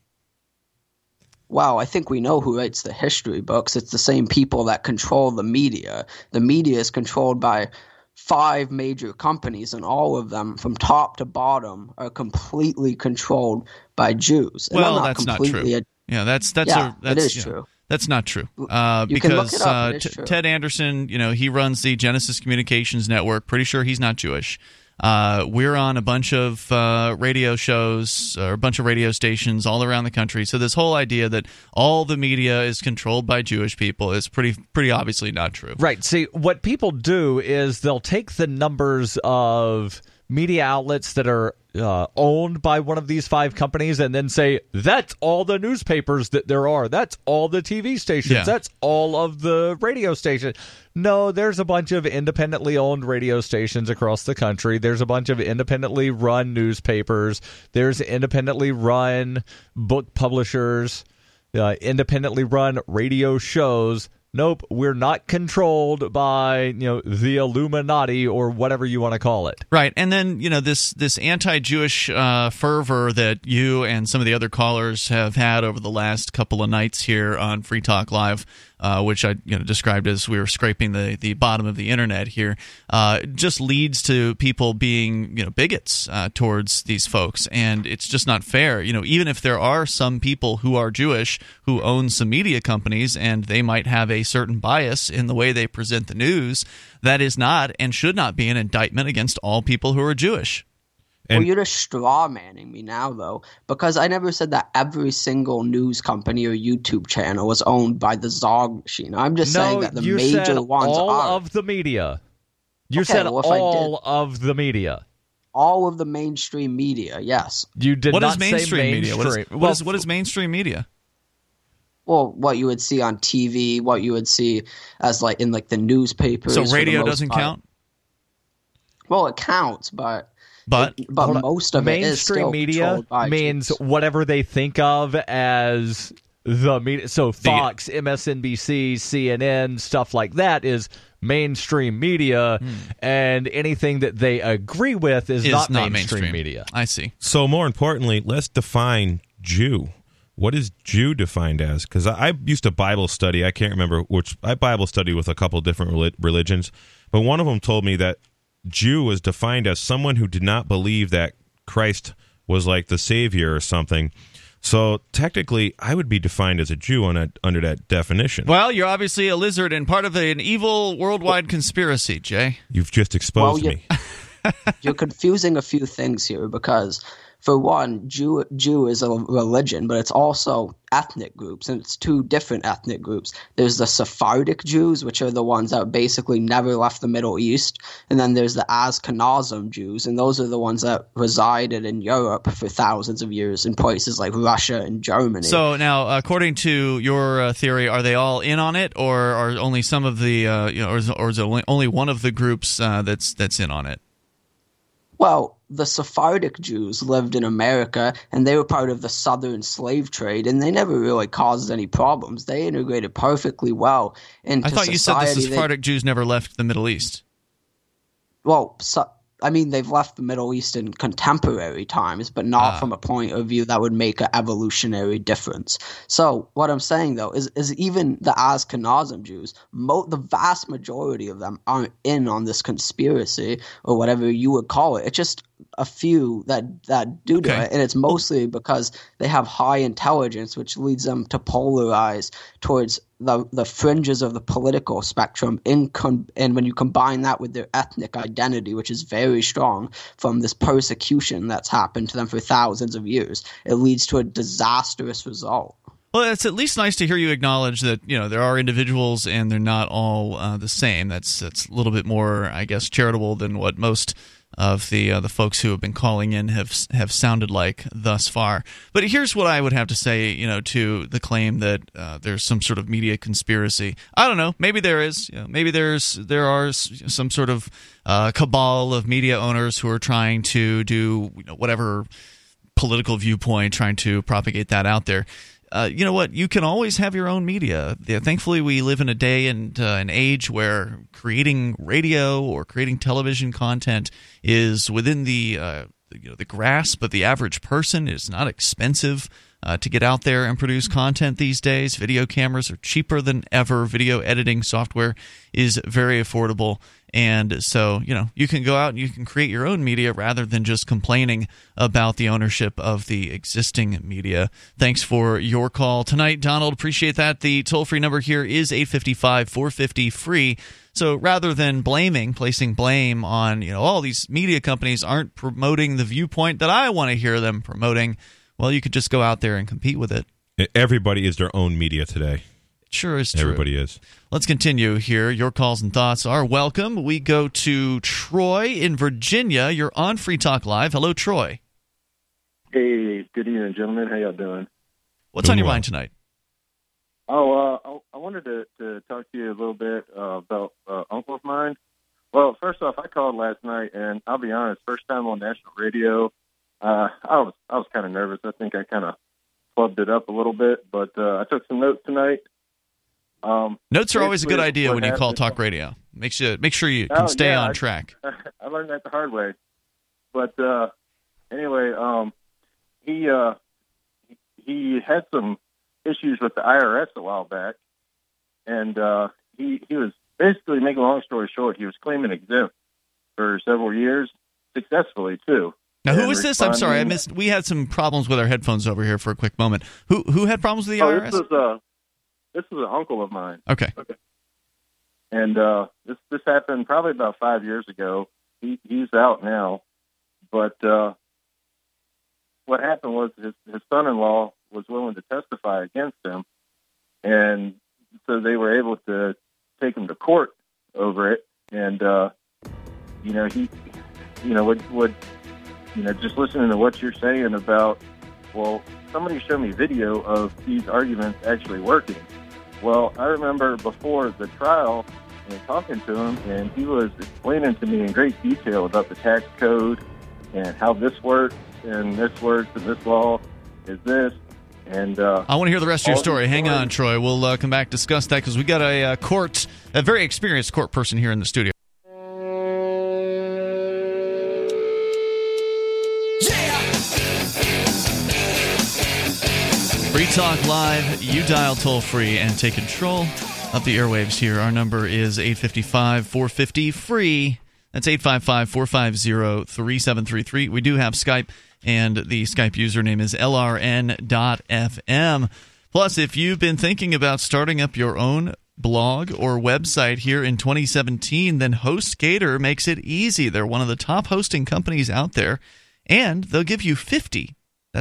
Wow, I think we know who writes the history books. It's the same people that control the media. The media is controlled by 5 major companies, and all of them, from top to bottom, are completely controlled by Jews. And well, that's not true. It is true. That's not true. Because Ted Anderson, he runs the Genesis Communications Network. Pretty sure he's not Jewish. We're on a bunch of radio shows, or a bunch of radio stations all around the country. So this whole idea that all the media is controlled by Jewish people is pretty obviously not true. Right. See, what people do is they'll take the numbers of media outlets that are owned by one of these 5 companies and then say, that's all the newspapers that there are. That's all the TV stations. Yeah. That's all of the radio stations. No, there's a bunch of independently owned radio stations across the country. There's a bunch of independently run newspapers. There's independently run book publishers, independently run radio shows. Nope, we're not controlled by, the Illuminati or whatever you want to call it. Right, and then, this anti-Jewish fervor that you and some of the other callers have had over the last couple of nights here on Free Talk Live, which I described as we were scraping the bottom of the internet here, just leads to people being bigots towards these folks, and it's just not fair. Even if there are some people who are Jewish who own some media companies and they might have a certain bias in the way they present the news, that is not and should not be an indictment against all people who are Jewish. Well, you're just straw manning me now, though, because I never said that every single news company or YouTube channel was owned by the Zog machine. I'm just saying that the major ones all are. of the media. You said all of the media. All of the mainstream media, yes. You did what not is mainstream say media? mainstream. What is mainstream media? Well, what you would see on TV, what you would see as like in like the newspapers. So radio doesn't count? Well, it counts, but most of it is still mainstream media means Jews. whatever they think of as the media. So Fox, MSNBC, CNN, stuff like that is mainstream media, and anything that they agree with is not mainstream media. I see. So more importantly, let's define Jew. What is Jew defined as? Because I used to Bible study. I can't remember which. I Bible studied with a couple different religions, but one of them told me that Jew was defined as someone who did not believe that Christ was like the Savior or something. So technically, I would be defined as a Jew under that definition. Well, you're obviously a lizard and part of an evil worldwide conspiracy, Jay. You've just exposed me. You're confusing a few things here because, for one, Jew is a religion, but it's also ethnic groups, and it's two different ethnic groups. There's the Sephardic Jews, which are the ones that basically never left the Middle East, and then there's the Ashkenazim Jews, and those are the ones that resided in Europe for thousands of years in places like Russia and Germany. So now, according to your theory, are they all in on it, or are only some of the, or is it only one of the groups that's in on it? Well, the Sephardic Jews lived in America, and they were part of the southern slave trade, and they never really caused any problems. They integrated perfectly well into society. I thought you said the Sephardic Jews never left the Middle East. Well, they've left the Middle East in contemporary times, but not from a point of view that would make an evolutionary difference. So what I'm saying, though, is even the Ashkenazim Jews, the vast majority of them aren't in on this conspiracy or whatever you would call it. It's just a few that do it, and it's mostly because they have high intelligence, which leads them to polarize towards the fringes of the political spectrum, and when you combine that with their ethnic identity, which is very strong from this persecution that's happened to them for thousands of years, it leads to a disastrous result. Well, it's at least nice to hear you acknowledge that there are individuals and they're not all the same. That's a little bit more, I guess, charitable than what most of the folks who have been calling in have sounded like thus far. But here's what I would have to say, to the claim that there's some sort of media conspiracy. I don't know. Maybe there is. Maybe there are some sort of cabal of media owners who are trying to do whatever political viewpoint, trying to propagate that out there. You know what? You can always have your own media. Thankfully, we live in a day and an age where creating radio or creating television content is within the grasp of the average person. It's not expensive to get out there and produce content these days. Video cameras are cheaper than ever. Video editing software is very affordable. And so, you can go out and you can create your own media rather than just complaining about the ownership of the existing media. Thanks for your call tonight, Donald. Appreciate that. The toll-free number here is 855-450-FREE. So rather than placing blame on, all these media companies aren't promoting the viewpoint that I want to hear them promoting, well, you could just go out there and compete with it. Everybody is their own media today. Sure is true. Everybody is. Let's continue here. Your calls and thoughts are welcome. We go to Troy in Virginia. You're on Free Talk Live. Hello, Troy. Hey, good evening, gentlemen. How y'all doing? What's on your mind tonight? I wanted to talk to you a little bit about uncle of mine. Well, first off, I called last night, and I'll be honest, first time on national radio. I was kind of nervous. I think I kind of clubbed it up a little bit, but I took some notes tonight. Notes are always a good idea when you call talk radio. Make sure you can stay on track. I learned that the hard way. But anyway, he had some issues with the IRS a while back, and he was basically, making a long story short, he was claiming exempt for several years, successfully too. Now, who is this? I'm sorry, I missed. We had some problems with our headphones over here for a quick moment. Who had problems with the IRS? This was an uncle of mine. Okay. And this happened probably about 5 years ago. He's out now, But what happened was his son-in-law was willing to testify against him, and so they were able to take him to court over it. And just listening to what you're saying about, well, somebody showed me video of these arguments actually working. Well, I remember before the trial and talking to him, and he was explaining to me in great detail about the tax code and how this works, and this works, and this law is this. And I want to hear the rest of your story. Hang on, Troy. We'll come back, discuss that, because we got a very experienced court person here in the studio. Free Talk Live. You dial toll free and take control of the airwaves here. Our number is 855-450-FREE. That's 855-450-3733. We do have Skype, and the Skype username is LRN.FM. Plus, if you've been thinking about starting up your own blog or website here in 2017, then HostGator makes it easy. They're one of the top hosting companies out there, and they'll give you 50%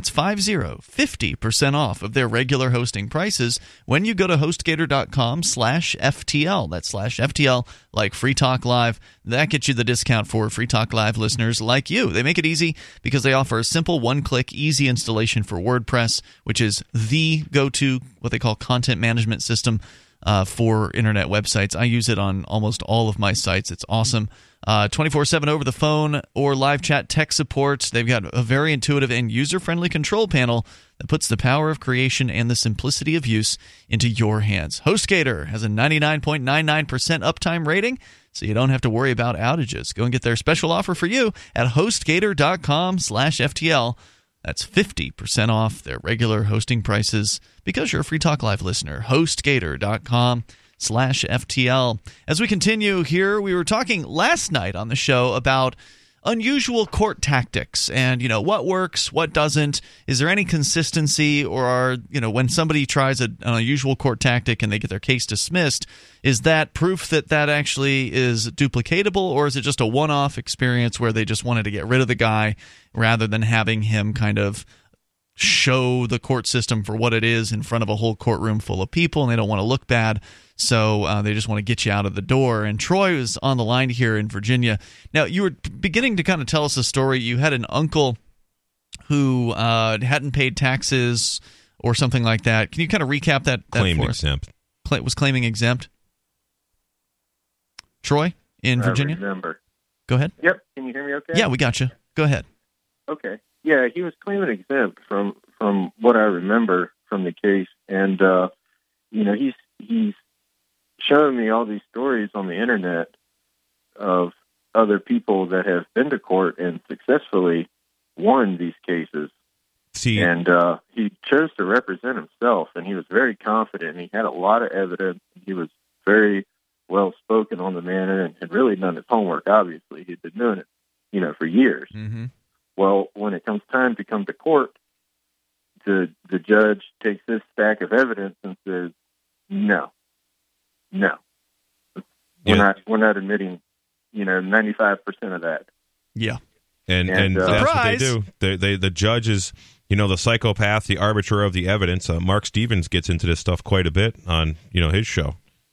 off of their regular hosting prices when you go to HostGator.com/FTL. That's /FTL, like Free Talk Live. That gets you the discount for Free Talk Live listeners like you. They make it easy because they offer a simple one-click, easy installation for WordPress, which is the go-to, what they call content management system for internet websites. I use it on almost all of my sites. It's awesome. 24/7 over the phone or live chat tech support. They've got a very intuitive and user-friendly control panel that puts the power of creation and the simplicity of use into your hands. HostGator has a 99.99% uptime rating, so you don't have to worry about outages. Go and get their special offer for you at HostGator.com/FTL. That's 50% off their regular hosting prices because you're a Free Talk Live listener. HostGator.com/FTL. As we continue here, we were talking last night on the show about unusual court tactics and, what works, what doesn't. Is there any consistency, or when somebody tries an unusual court tactic and they get their case dismissed, is that proof that actually is duplicatable, or is it just a one-off experience where they just wanted to get rid of the guy rather than having him kind of show the court system for what it is in front of a whole courtroom full of people, and they don't want to look bad, so they just want to get you out of the door. And Troy was on the line here in Virginia. Now, you were beginning to kind of tell us a story. You had an uncle who hadn't paid taxes or something like that. Can you kind of recap that Claimed for us? exempt. Was claiming exempt? Troy, in Virginia? I remember. Go ahead. Yep. Can you hear me okay? Yeah, we got you. Go ahead. Okay. Yeah, he was claiming exempt from what I remember from the case. And, he's showing me all these stories on the internet of other people that have been to court and successfully won these cases. And he chose to represent himself, and he was very confident, and he had a lot of evidence. He was very well-spoken on the matter and had really done his homework, obviously. He'd been doing it, for years. Mm-hmm. Well, when it comes time to come to court, the judge takes this stack of evidence and says, no, we're not admitting, 95% of that. Yeah. And that's what they do. The judge is, the psychopath, the arbiter of the evidence. Mark Stevens gets into this stuff quite a bit on, his show.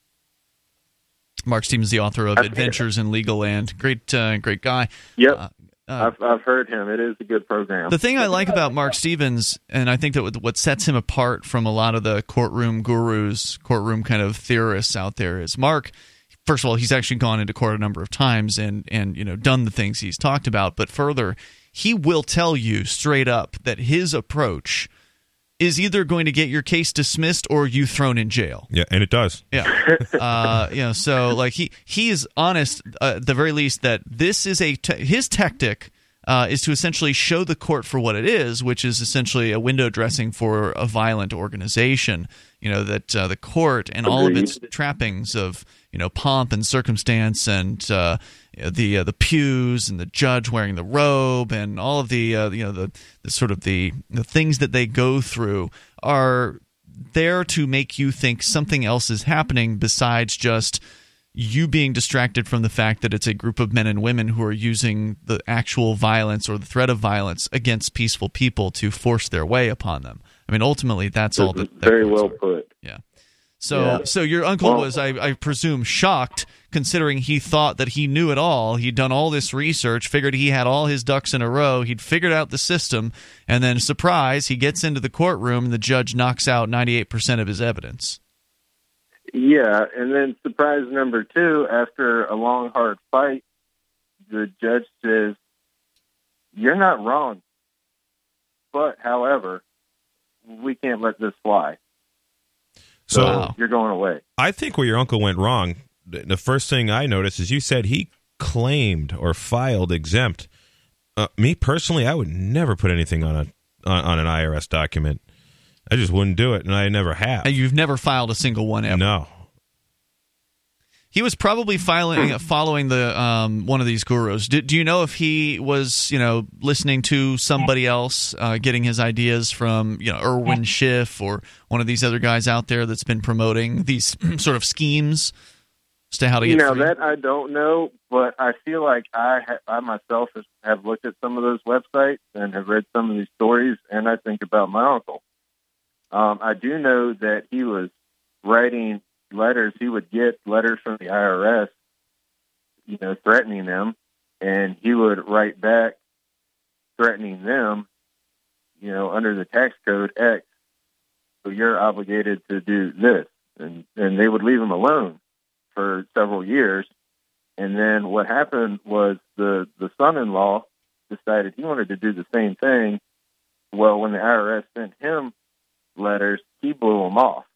Mark Stevens, the author of Adventures in Legal Land. Great guy. Yep. I've heard him. It is a good program. The thing I like about Mark Stevens, and I think that what sets him apart from a lot of the courtroom gurus, courtroom kind of theorists out there, is Mark. First of all, he's actually gone into court a number of times and done the things he's talked about. But further, he will tell you straight up that his approach is either going to get your case dismissed or you thrown in jail. Yeah, and it does. Yeah. So like he is honest at the very least that this is his tactic is to essentially show the court for what it is, which is essentially a window dressing for a violent organization. That the court and all of its trappings of pomp and circumstance and the pews and the judge wearing the robe and all of the sort of the things that they go through are there to make you think something else is happening besides just you being distracted from the fact that it's a group of men and women who are using the actual violence or the threat of violence against peaceful people to force their way upon them. I mean, ultimately, that's all that very well put. Yeah. So your uncle was, I presume, shocked, considering he thought that he knew it all. He'd done all this research, figured he had all his ducks in a row. He'd figured out the system, and then, surprise, he gets into the courtroom, and the judge knocks out 98% of his evidence. Yeah, and then surprise number 2, after a long, hard fight, the judge says, "You're not wrong, but, however, we can't let this fly. So you're going away." I think where your uncle went wrong, the first thing I noticed is you said he claimed or filed exempt. Me personally, I would never put anything on an IRS document. I just wouldn't do it, and I never have. You've never filed a single one ever? No. He was probably following the one of these gurus. Do you know if he was, listening to somebody else, getting his ideas from, Irwin Schiff or one of these other guys out there that's been promoting these sort of schemes as to how to get free? That I don't know, but I feel like I myself have looked at some of those websites and have read some of these stories, and I think about my uncle. I do know that he was writing letters. He would get letters from the IRS, threatening them, and he would write back threatening them, under the tax code X. So you're obligated to do this, and they would leave him alone for several years. And then what happened was the son-in-law decided he wanted to do the same thing. Well, when the IRS sent him letters, he blew them off.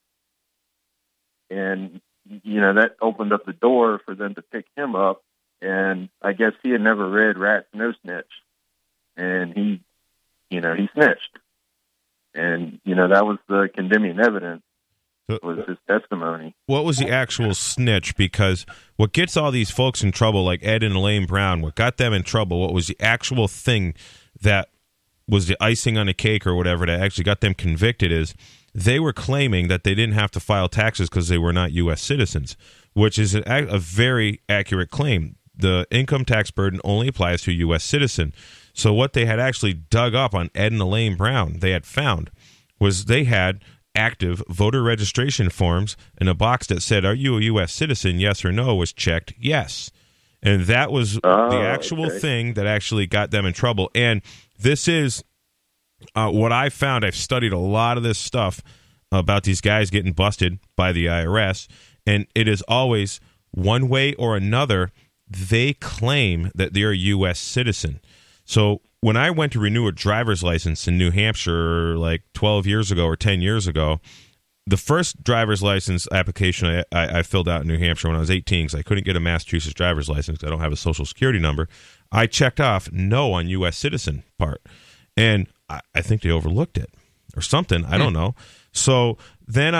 And, that opened up the door for them to pick him up. And I guess he had never read Rats No Snitch. And he snitched. And, that was the condemning evidence, was his testimony. What was the actual snitch? Because what gets all these folks in trouble, like Ed and Elaine Brown, what got them in trouble, what was the actual thing that was the icing on the cake or whatever that actually got them convicted is they were claiming that they didn't have to file taxes because they were not U.S. citizens, which is a very accurate claim. The income tax burden only applies to a U.S. citizen. So what they had actually dug up on Ed and Elaine Brown, they had found, was they had active voter registration forms in a box that said, "Are you a U.S. citizen? Yes or no," was checked yes. And that was the actual thing that actually got them in trouble. And this is what I found. I've studied a lot of this stuff about these guys getting busted by the IRS, and it is always one way or another they claim that they're a U.S. citizen. So when I went to renew a driver's license in New Hampshire like 12 years ago or 10 years ago, the first driver's license application I filled out in New Hampshire when I was 18 because I couldn't get a Massachusetts driver's license. I don't have a social security number. I checked off no on U.S. citizen part. And I think they overlooked it or something. I don't know. So then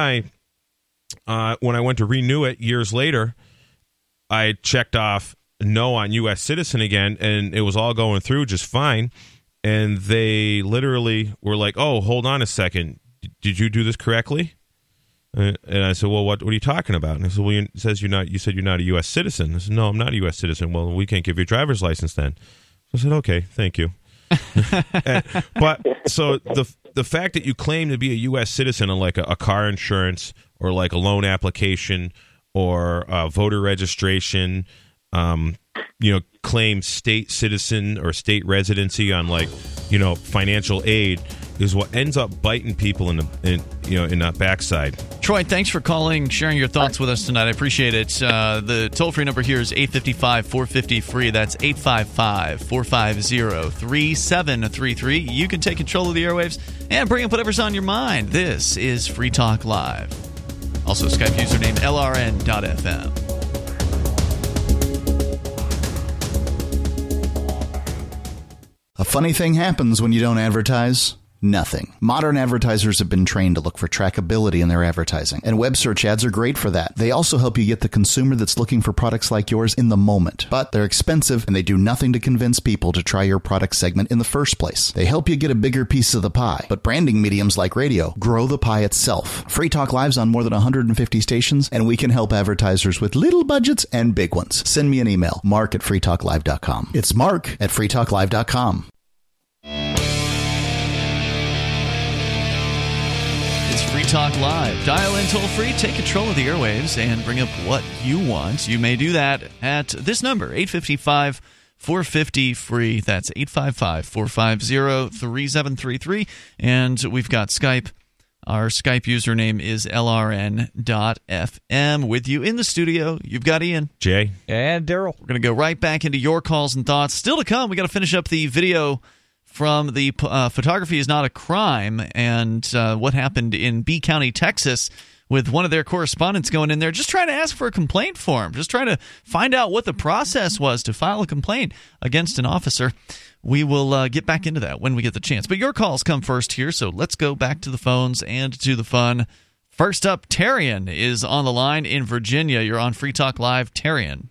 when I went to renew it years later, I checked off no on U.S. citizen again, and it was all going through just fine. And they literally were like, "Oh, hold on a second. Did you do this correctly?" And I said, "Well, what are you talking about?" And I said, "Well, you said you're not a U.S. citizen." I said, "No, I'm not a U.S. citizen." "Well, we can't give you a driver's license then." So I said, "Okay, thank you." But so the fact that you claim to be a U.S. citizen on like a car insurance or like a loan application or voter registration, claim state citizen or state residency on like financial aid is what ends up biting people in the backside. Troy, thanks for calling, sharing your thoughts with us tonight. I appreciate it. The toll-free number here is 855-450-FREE. That's 855-450-3733. You can take control of the airwaves and bring up whatever's on your mind. This is Free Talk Live. Also, Skype username LRN.FM. A funny thing happens when you don't advertise. Nothing. Modern advertisers have been trained to look for trackability in their advertising, and web search ads are great for that. They also help you get the consumer that's looking for products like yours in the moment. But they're expensive, and they do nothing to convince people to try your product segment in the first place. They help you get a bigger piece of the pie, but branding mediums like radio grow the pie itself. Free Talk Live's on more than 150 stations, and we can help advertisers with little budgets and big ones. Send me an email, mark@freetalklive.com. It's mark@freetalklive.com. Free Talk Live. Dial in toll free, take control of the airwaves, and bring up what you want. You may do that at this number, 855-450-FREE. That's 855-450-3733. And we've got Skype. Our Skype username is LRN.FM. With you in the studio, you've got Ian, Jay, and Daryl. We're going to go right back into your calls and thoughts. Still to come, we got to finish up the video from the Photography is Not a Crime, and what happened in B County, Texas, with one of their correspondents going in there just trying to ask for a complaint form, just trying to find out what the process was to file a complaint against an officer. We will get back into that when we get the chance. But your calls come first here, so let's go back to the phones and to the fun. First up, Terrian is on the line in Virginia. You're on Free Talk Live. Terrian.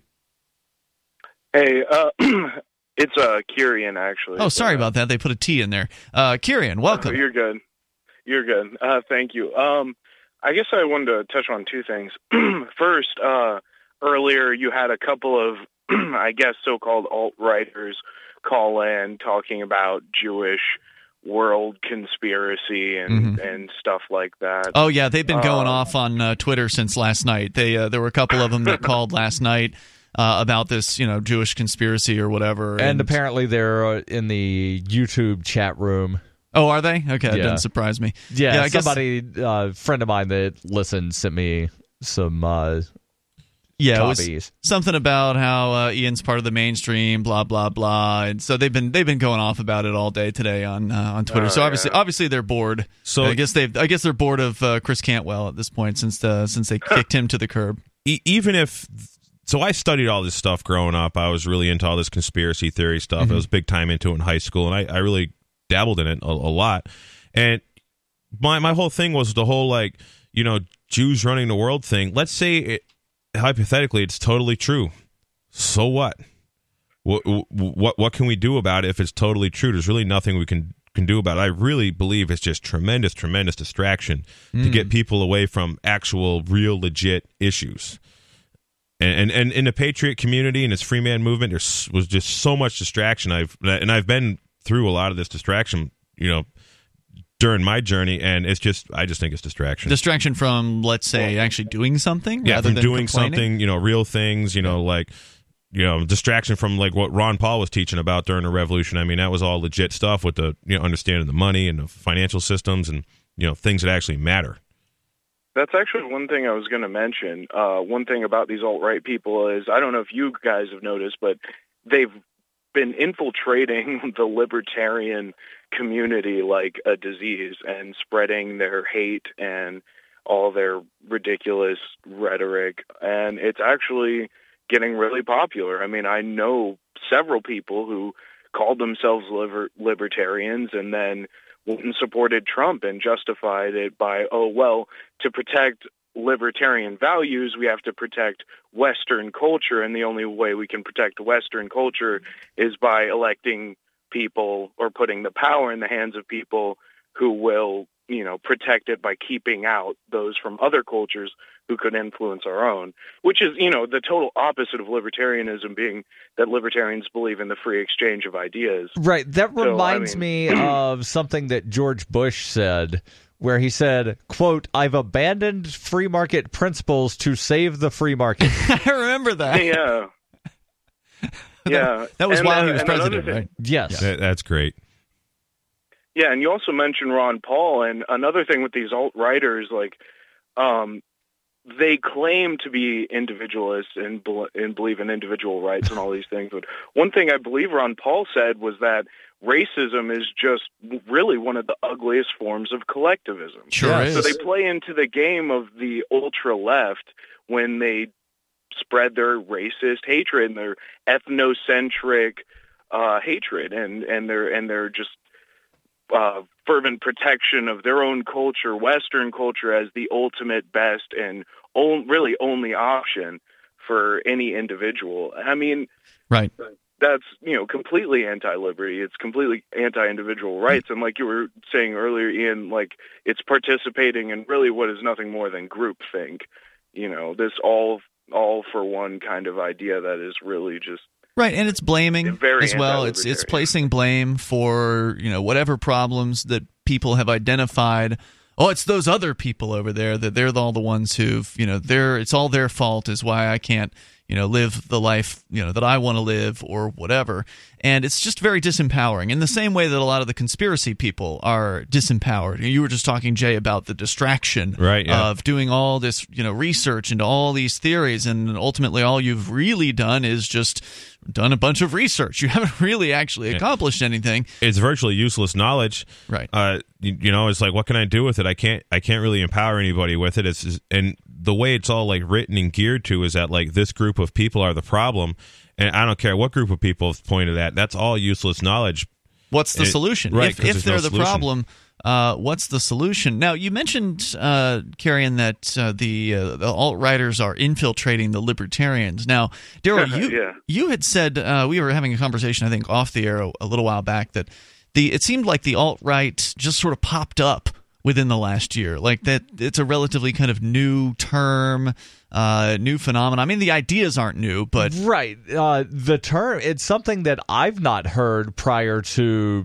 Hey, it's Kirian, actually. Oh, sorry about that. They put a T in there. Kirian, welcome. You're good. You're good. Thank you. I guess I wanted to touch on two things. First, earlier you had a couple of, I guess, so-called alt-righters call in talking about Jewish world conspiracy and stuff like that. Oh, yeah. They've been going off on Twitter since last night. There were a couple of them that called last night about this, Jewish conspiracy or whatever. And apparently they're in the YouTube chat room. Oh, are they? Okay, that doesn't surprise me. Yeah, somebody, a friend of mine that listened, sent me some it copies. Was something about how Ian's part of the mainstream, blah, blah, blah. And so they've been going off about it all day today on Twitter. So obviously they're bored. So I guess they're bored of Chris Cantwell at this point since they kicked him to the curb. Even if... So I studied all this stuff growing up. I was really into all this conspiracy theory stuff. Mm-hmm. I was big time into it in high school, and I really dabbled in it a lot. And my whole thing was the whole, Jews running the world thing. Let's say, hypothetically, it's totally true. So what? What can we do about it if it's totally true? There's really nothing we can do about it. I really believe it's just tremendous distraction to get people away from actual, real, legit issues. And in the Patriot community and its free man movement, there was just so much distraction. I've been through a lot of this distraction, during my journey, and I just think it's distraction. Distraction from, let's say, actually doing something. Yeah, rather from than doing complaining? something, real things. Distraction from like what Ron Paul was teaching about during the revolution. I mean, that was all legit stuff with the understanding the money and the financial systems and things that actually matter. That's actually one thing I was going to mention. One thing about these alt-right people is, I don't know if you guys have noticed, but they've been infiltrating the libertarian community like a disease and spreading their hate and all their ridiculous rhetoric. And it's actually getting really popular. I mean, I know several people who called themselves libertarians and then went and supported Trump and justified it by, to protect libertarian values, we have to protect Western culture, and the only way we can protect Western culture is by electing people or putting the power in the hands of people who will, protect it by keeping out those from other cultures who could influence our own, which is, the total opposite of libertarianism, being that libertarians believe in the free exchange of ideas. Right. That reminds me of something that George Bush said, where he said, quote, "I've abandoned free market principles to save the free market." I remember that. Yeah. Yeah. That was while he was president, right? Yes. That's great. Yeah, and you also mentioned Ron Paul, and another thing with these alt-righters, they claim to be individualists and believe in individual rights and all these things. But one thing I believe Ron Paul said was that racism is just really one of the ugliest forms of collectivism. Sure is. So they play into the game of the ultra-left when they spread their racist hatred and their ethnocentric hatred, and they're just fervent protection of their own culture, Western culture, as the ultimate best and really only option for any individual. I mean, right. That's, completely anti-liberty. It's completely anti-individual rights. And like you were saying earlier, Ian, like it's participating in really what is nothing more than groupthink. This all for one kind of idea that is really just right, and it's blaming very as well. It's placing blame for whatever problems that people have identified. Oh, it's those other people over there that they're all the ones who've it's all their fault is why I can't live the life that I want to live or whatever. And it's just very disempowering in the same way that a lot of the conspiracy people are disempowered. You were just talking, Jay, about the distraction of doing all this research into all these theories, and ultimately all you've really done is just done a bunch of research. You haven't really actually accomplished anything. It's virtually useless knowledge. Right. It's like, what can I do with it? I can't really empower anybody with it. And the way it's all like written and geared to is that like this group of people are the problem, and I don't care what group of people have pointed at. That's all useless knowledge. What's the solution? Right, if they're the problem, what's the solution? Now, you mentioned, Carrion, that the alt-righters are infiltrating the libertarians. Now, Daryl, you had said, we were having a conversation, I think, off the air a little while back, that it seemed like the alt-right just sort of popped up within the last year, like that it's a relatively kind of new term, new phenomenon. I mean, the ideas aren't new, but right, the term, it's something that I've not heard prior to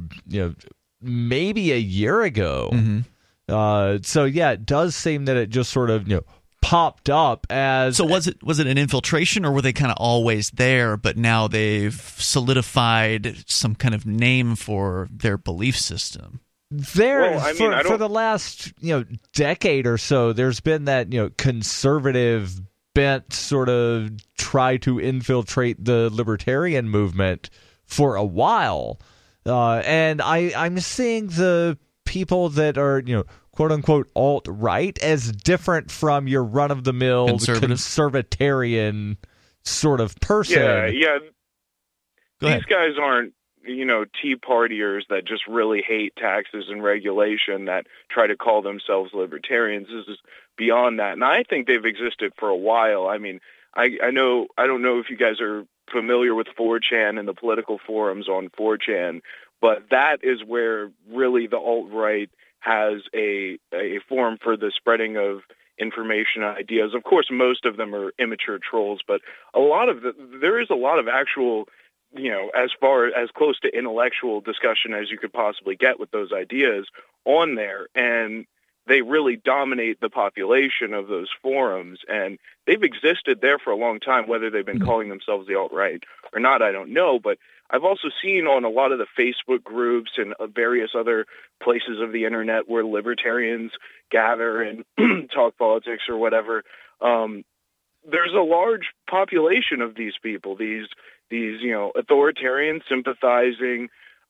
maybe a year ago. Mm-hmm. So yeah, it does seem that it just sort of popped up as. So was it an infiltration, or were they kind of always there, but now they've solidified some kind of name for their belief system? For the last decade or so, there's been that conservative bent sort of try to infiltrate the libertarian movement for a while, and I'm seeing the people that are quote unquote alt-right as different from your run of the mill conservatarian sort of person. Yeah. These guys aren't Tea Partiers that just really hate taxes and regulation that try to call themselves libertarians. This is beyond that. And I think they've existed for a while. I mean, I don't know if you guys are familiar with 4chan and the political forums on 4chan, but that is where really the alt-right has a forum for the spreading of information and ideas. Of course, most of them are immature trolls, but there is a lot of actual as far as close to intellectual discussion as you could possibly get with those ideas on there. And they really dominate the population of those forums. And they've existed there for a long time. Whether they've been calling themselves the alt-right or not, I don't know. But I've also seen on a lot of the Facebook groups and various other places of the internet where libertarians gather and talk politics or whatever, there's a large population of these people, these authoritarian, sympathizing,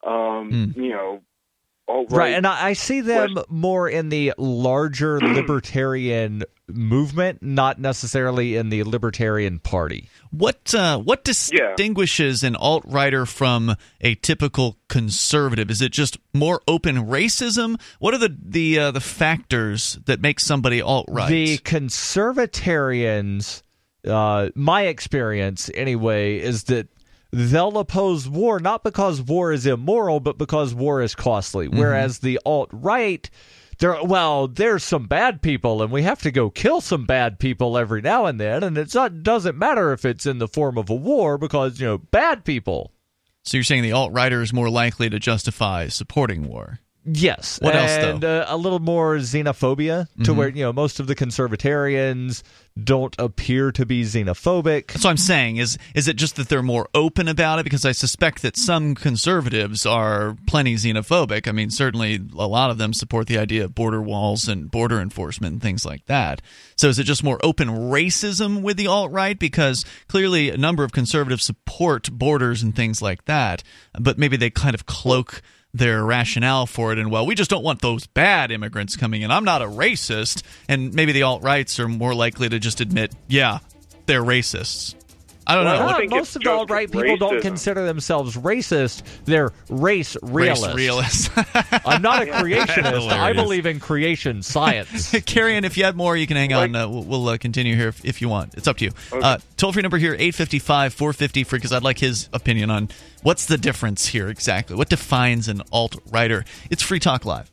alt-right. Right, and I see them more in the larger libertarian movement, not necessarily in the Libertarian Party. What distinguishes an alt-righter from a typical conservative? Is it just more open racism? What are the factors that make somebody alt-right? The conservatarians, my experience anyway, is that they'll oppose war not because war is immoral, but because war is costly. Mm-hmm. Whereas the alt-right, there's some bad people, and we have to go kill some bad people every now and then, and doesn't matter if it's in the form of a war because, bad people. So you're saying the alt-righter is more likely to justify supporting war? Yes. What else, though? And a little more xenophobia to where, most of the conservatarians don't appear to be xenophobic. That's what I'm saying. Is it just that they're more open about it? Because I suspect that some conservatives are plenty xenophobic. I mean, certainly a lot of them support the idea of border walls and border enforcement and things like that. So is it just more open racism with the alt-right? Because clearly a number of conservatives support borders and things like that, but maybe they kind of cloak their rationale for it, and we just don't want those bad immigrants coming in. I'm not a racist, and maybe the alt-rights are more likely to just admit, yeah, they're racists. I don't know. Most of the alt-right people don't consider themselves racist. They're race realists. Race realists. I'm not a creationist. I believe in creation science. Carrion, if you have more, you can hang on. We'll continue here if you want. It's up to you. Okay. Toll-free number here, 855-450-FREE, because I'd like his opinion on what's the difference here exactly. What defines an alt-righter? It's Free Talk Live.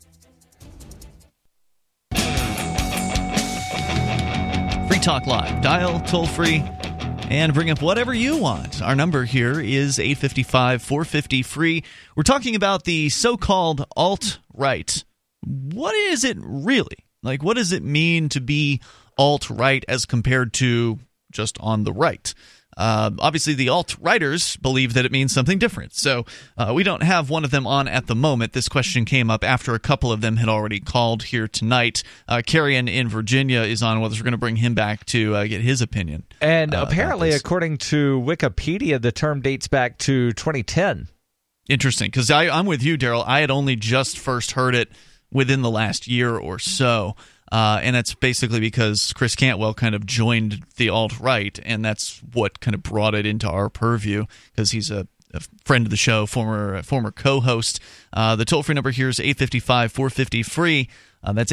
Free Talk Live. Dial toll-free and bring up whatever you want. Our number here is 855-450-FREE. We're talking about the so-called alt-right. What is it really? Like, what does it mean to be alt-right as compared to just on the right? Obviously, the alt-righters believe that it means something different. So we don't have one of them on at the moment. This question came up after a couple of them had already called here tonight. Carrion in Virginia is on with us. We're going to bring him back to get his opinion. And apparently, according to Wikipedia, the term dates back to 2010. Interesting, because I'm with you, Daryl. I had only just first heard it within the last year or so. And that's basically because Chris Cantwell kind of joined the alt-right, and that's what kind of brought it into our purview, because he's a friend of the show, former co-host. The toll-free number here is 855-450-FREE. That's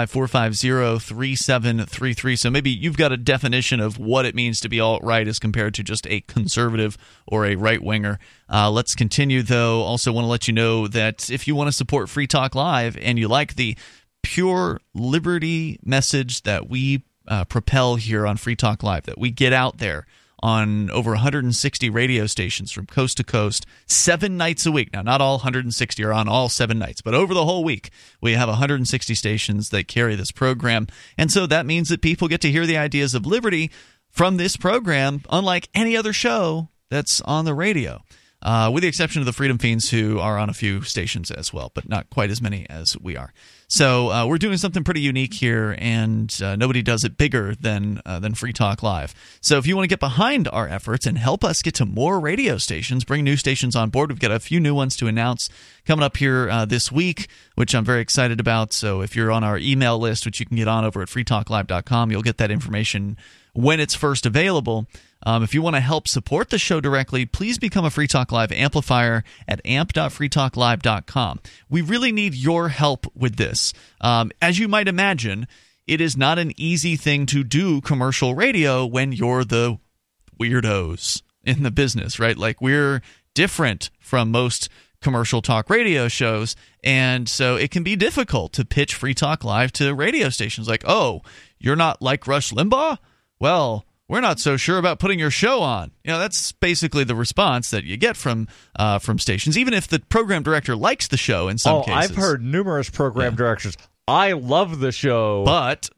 855-450-3733. So maybe you've got a definition of what it means to be alt-right as compared to just a conservative or a right-winger. Let's continue, though. Also want to let you know that if you want to support Free Talk Live and you like the pure liberty message that we propel here on Free Talk Live, that we get out there on over 160 radio stations from coast to coast, 7 nights a week. Now, not all 160 are on all 7 nights, but over the whole week, we have 160 stations that carry this program. And so that means that people get to hear the ideas of liberty from this program, unlike any other show that's on the radio. With the exception of the Freedom Fiends, who are on a few stations as well, but not quite as many as we are. So we're doing something pretty unique here, and nobody does it bigger than Free Talk Live. So if you want to get behind our efforts and help us get to more radio stations, bring new stations on board, we've got a few new ones to announce coming up here this week, which I'm very excited about. So if you're on our email list, which you can get on over at freetalklive.com, you'll get that information when it's first available. If you want to help support the show directly, please become a Free Talk Live amplifier at amp.freetalklive.com. We really need your help with this. As you might imagine, it is not an easy thing to do commercial radio when you're the weirdos in the business, right? Like, we're different from most commercial talk radio shows, and so it can be difficult to pitch Free Talk Live to radio stations. Like, oh, you're not like Rush Limbaugh? Well, we're not so sure about putting your show on. You know, that's basically the response that you get from stations, even if the program director likes the show in some cases. I've heard numerous program directors. I love the show, but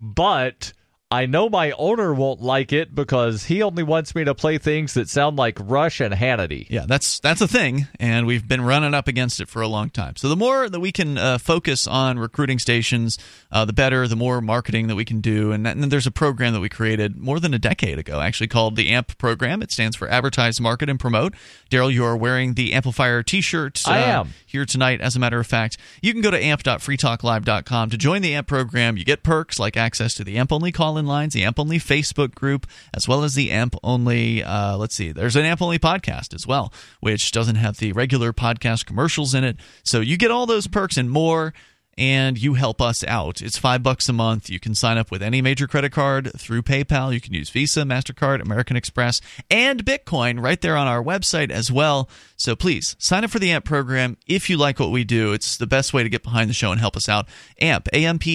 I know my owner won't like it because he only wants me to play things that sound like Rush and Hannity. Yeah, that's a thing, and we've been running up against it for a long time. So the more that we can focus on recruiting stations, the better, the more marketing that we can do. And there's a program that we created more than a decade ago, actually, called the AMP program. It stands for Advertise, Market, and Promote. Daryl, you are wearing the Amplifier T-shirt I am. Here tonight, as a matter of fact. You can go to amp.freetalklive.com to join the AMP program. You get perks like access to the AMP-only call-in lines, the AMP-only Facebook group, as well as the AMP-only, there's an AMP-only podcast as well, which doesn't have the regular podcast commercials in it. So you get all those perks and more, and you help us out. It's $5 a month. You can sign up with any major credit card through PayPal. You can use Visa, MasterCard, American Express, and Bitcoin right there on our website as well. So please, sign up for the AMP program if you like what we do. It's the best way to get behind the show and help us out. AMP,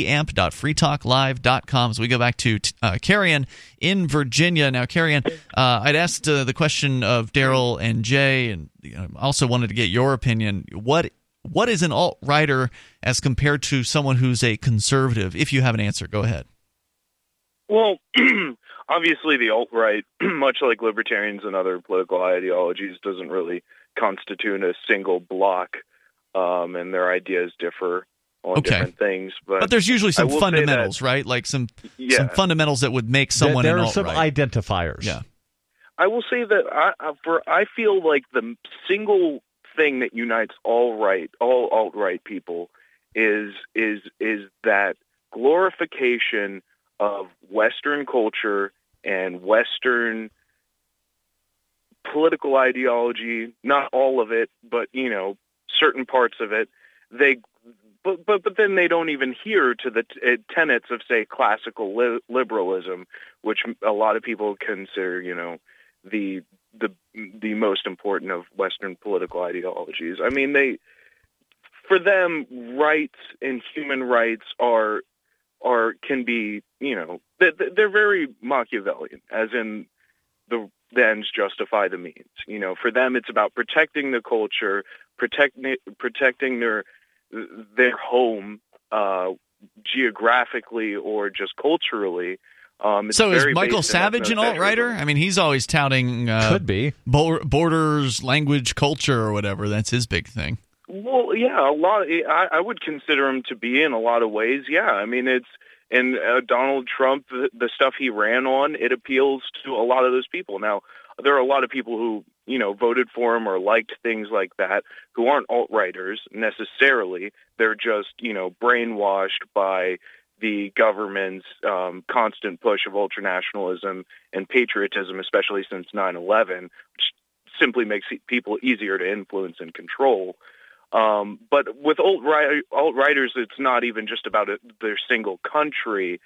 amp.freetalklive.com. As we go back to Carrion in Virginia. Now, Carrion, I'd asked the question of Daryl and Jay, and also wanted to get your opinion. What is an alt-righter as compared to someone who's a conservative? If you have an answer, go ahead. Well, obviously the alt-right, much like libertarians and other political ideologies, doesn't really constitute a single block, and their ideas differ on different things. But there's usually some fundamentals, right? Like some fundamentals that would make someone an alt-right. There are some identifiers. Yeah. I will say that I feel like the single thing that unites all alt-right people is that glorification of Western culture and Western political ideology, not all of it, but certain parts of it, but then they don't even hear to the tenets of, say, classical liberalism, which a lot of people consider, the most important of Western political ideologies. I mean, for them, rights and human rights can be, they're very Machiavellian, as in the ends justify the means. For them, it's about protecting the culture, protecting their home geographically or just culturally. So is Michael Savage an alt-righter? I mean, he's always touting could be borders, language, culture, or whatever. That's his big thing. Well, yeah, I would consider him to be in a lot of ways. Yeah, I mean, and Donald Trump, the stuff he ran on, it appeals to a lot of those people. Now, there are a lot of people who voted for him or liked things like that who aren't alt-righters necessarily. They're just brainwashed by the government's constant push of ultranationalism and patriotism, especially since 9/11, which simply makes people easier to influence and control. But with alt-righters, it's not even just about their single country.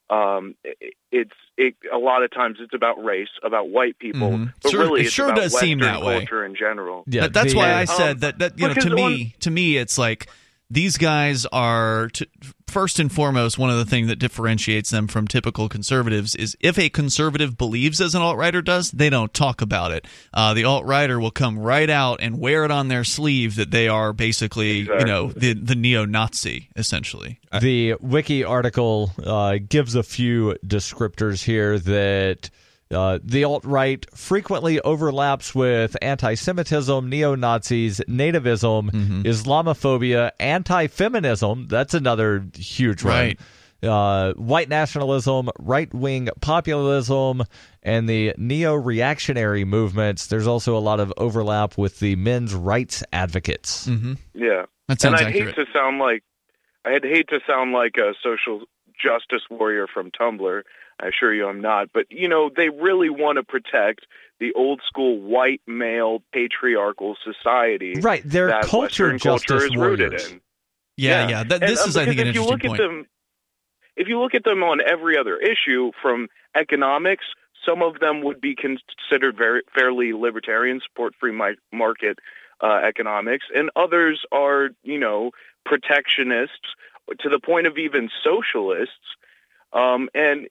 A lot of times it's about race, about white people, Mm-hmm. but really it's about does Western seem that way. culture in general. Yeah, that's why I said that to me, it's like these guys are first and foremost, one of the things that differentiates them from typical conservatives is if a conservative believes, as an alt-righter does, they don't talk about it. The alt-righter will come right out and wear it on their sleeve that they are basically, the neo-Nazi, essentially. The wiki article gives a few descriptors here that the alt-right frequently overlaps with anti-Semitism, neo-Nazis, nativism, Islamophobia, anti-feminism. That's another huge one. Right. White nationalism, right-wing populism, and the neo-reactionary movements. There's also a lot of overlap with the men's rights advocates. Mm-hmm. Yeah. That sounds and I'd accurate. hate to sound like a social justice warrior from Tumblr. I assure you I'm not. But, they really want to protect the old school white male patriarchal society. Right. Their that culture Western justice culture is rooted warriors. in. Yeah. This is, I think, an interesting point. If you look at them on every other issue, from economics, some of them would be considered fairly libertarian, support free market economics, and others are, protectionists to the point of even socialists. And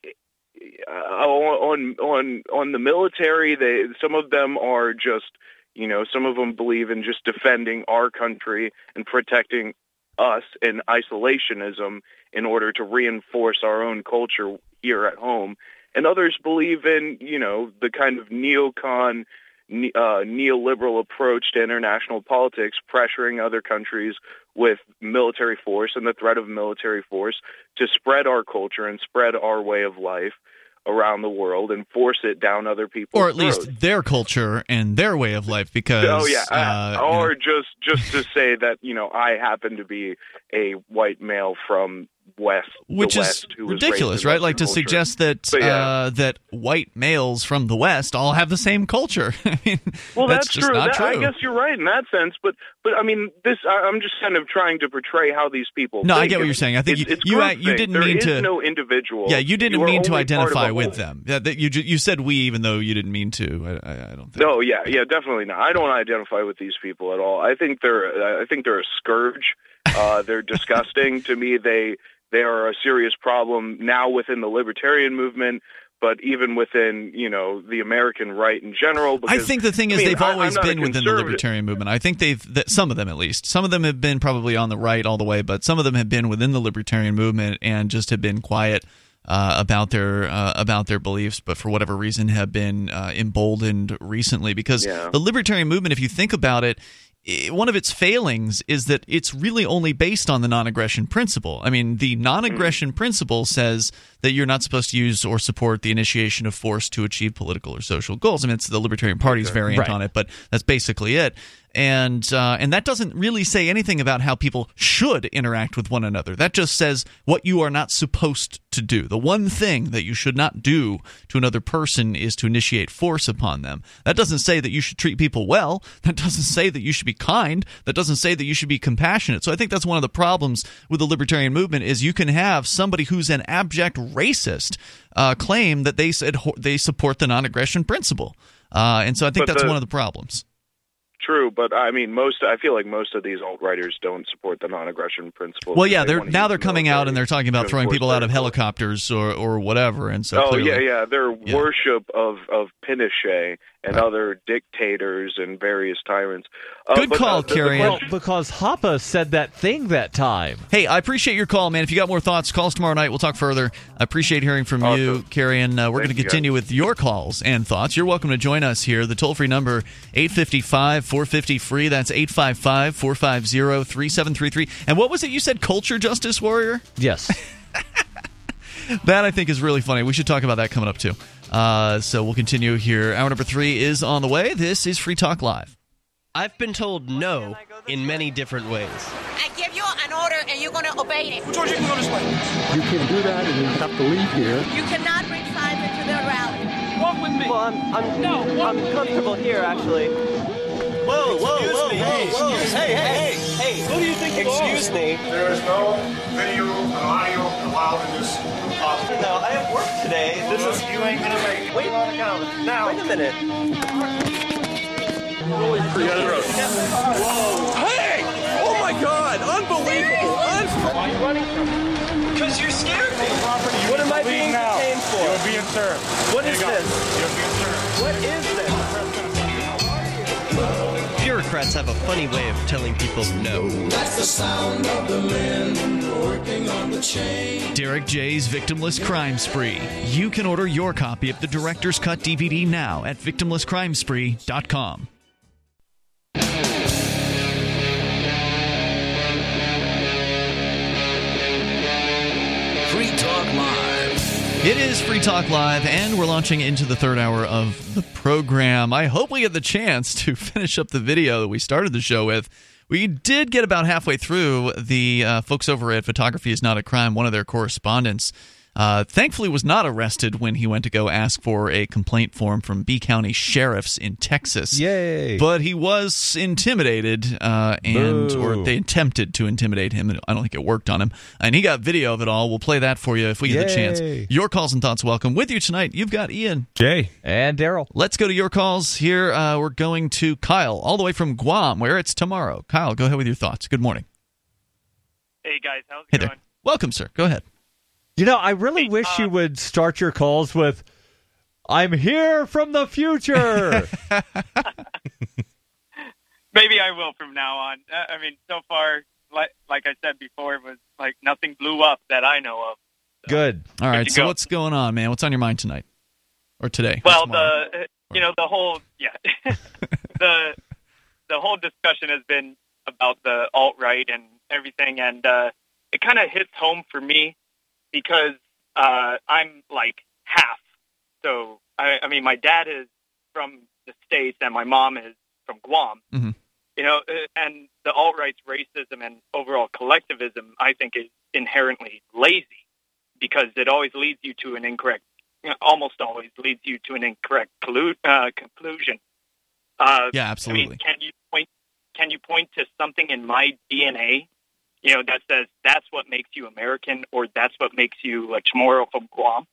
on the military, some of them are just, some of them believe in just defending our country and protecting us in isolationism in order to reinforce our own culture here at home. And others believe in, the kind of neocon, neoliberal approach to international politics, pressuring other countries with military force and the threat of military force to spread our culture and spread our way of life around the world and force it down other people's or at throats. least their culture and their way of life, because just to say that I happen to be a white male from which is ridiculous, right? Like to suggest that that white males from the West all have the same culture. I mean, well, that's just true. not true. I guess you're right in that sense, but I mean, I'm just kind of trying to portray how these people. No, think. I get what you're saying. I think it's you didn't mean to. There is no individual. Yeah, you didn't mean to only identify with them. You said we, even though you didn't mean to. I don't think. No, yeah, definitely not. I don't identify with these people at all. I think they're a scourge. They're disgusting to me. They are a serious problem now within the libertarian movement, but even within, the American right in general. Because, I think the thing is they've always been within the libertarian movement. I think some of them at least. Some of them have been probably on the right all the way, but some of them have been within the libertarian movement and just have been quiet about their beliefs, but for whatever reason have been emboldened recently. Because the libertarian movement, if you think about it, one of its failings is that it's really only based on the non-aggression principle. I mean, the non-aggression principle says that you're not supposed to use or support the initiation of force to achieve political or social goals. I mean, it's the Libertarian Party's variant on it, but that's basically it. And that doesn't really say anything about how people should interact with one another. That just says what you are not supposed to do. The one thing that you should not do to another person is to initiate force upon them. That doesn't say that you should treat people well. That doesn't say that you should be kind. That doesn't say that you should be compassionate. So I think that's one of the problems with the libertarian movement is you can have somebody who's an abject racist claim that they support the non-aggression principle. And so I think that's one of the problems. True, but I mean, I feel like most of these alt-righters don't support the non-aggression principle. Well, yeah, they're coming out and they're talking about throwing people out of helicopters or whatever, and so. Clearly, their worship of Pinochet and other dictators and various tyrants. Good call, Carrion. Well, because Hoppe said that thing that time. Hey, I appreciate your call, man. If you got more thoughts, call us tomorrow night. We'll talk further. I appreciate hearing from you, Carrion. We're going to continue with your calls and thoughts. You're welcome to join us here. The toll-free number, 855-450-FREE. That's 855-450-3733. And what was it you said, Culture Justice Warrior? Yes. That, I think, is really funny. We should talk about that coming up, too. So we'll continue here. Hour number 3 is on the way. This is Free Talk Live. I've been told no in many different ways. I give you an order and you're going to obey it. George, you can go this way. You can do that and you have to leave here. You cannot bring signs into their rally. Walk with me. Well, I'm comfortable here, actually. Whoa. Hey. Who do you think you are? Excuse me. There is no video and audio allowed in this office. No, I have work today. You ain't going to make it. Wait a minute. Whoa. Hey! Oh my God! Unbelievable! Why are you running from me? Because you're scared me. What am I being detained for? You're being served. What is this? You're being served. What is this? Bureaucrats have a funny way of telling people no. That's the sound of the men working on the chain. Derek J's Victimless Crime Spree. You can order your copy of the Director's Cut DVD now at victimlesscrimespree.com. Free Talk Live. It is Free Talk Live, and we're launching into the third hour of the program. I hope we get the chance to finish up the video that we started the show with. We did get about halfway through. The folks over at Photography is Not a Crime, one of their correspondents, thankfully was not arrested when he went to go ask for a complaint form from B County sheriffs in Texas. Yay! But he was intimidated, or they attempted to intimidate him, and I don't think it worked on him. And he got video of it all. We'll play that for you if we get the chance. Your calls and thoughts welcome. With you tonight, you've got Ian, Jay, and Daryl. Let's go to your calls here. We're going to Kyle, all the way from Guam, where it's tomorrow. Kyle, go ahead with your thoughts. Good morning. Hey, guys. How's it going? There. Welcome, sir. Go ahead. You know, I really wish you would start your calls with, "I'm here from the future." Maybe I will from now on. I mean, so far, like I said before, it was like nothing blew up that I know of. So, good. All right. So what's going on, man? What's on your mind tonight or today? Well, the whole the whole discussion has been about the alt-right and everything, and it kind of hits home for me. Because I'm like half. So, I mean, my dad is from the States and my mom is from Guam. Mm-hmm. You know, and the alt-right's racism and overall collectivism, I think, is inherently lazy because it always leads you to an incorrect, almost always leads you to an incorrect conclusion. Yeah, absolutely. I mean, can you point to something in my DNA that says that's what makes you American or that's what makes you a Chamorro from Guam?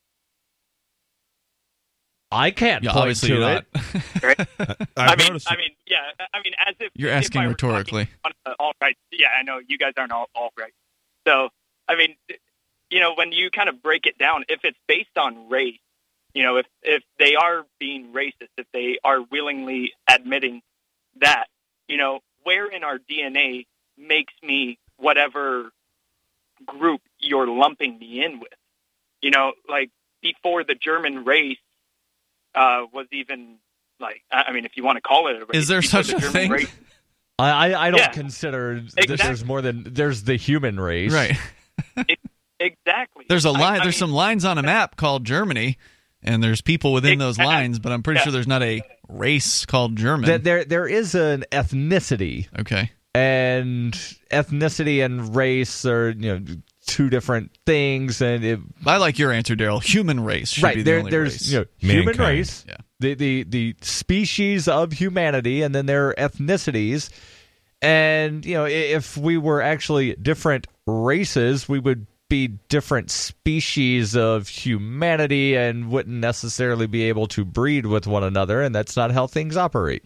I can't point obviously to you're it. Not. Right? I mean, as if you're asking rhetorically. All right. Yeah, I know you guys aren't all right. So, I mean, when you kind of break it down, if it's based on race, if they are being racist, if they are willingly admitting that, where in our DNA makes me whatever group you're lumping me in with, like before the German race was even like, I mean, if you want to call it a race. Is there such a thing? Race, I don't consider that there's the human race. Right. Exactly. There's some lines on a map called Germany, and there's people within those lines, but I'm pretty sure there's not a race called German. There is an ethnicity. Okay. And ethnicity and race are, two different things, and I like your answer, Daryl. Human race should be the only race. There's human race, the species of humanity, and then there are ethnicities. And if we were actually different races, we would be different species of humanity and wouldn't necessarily be able to breed with one another, and that's not how things operate.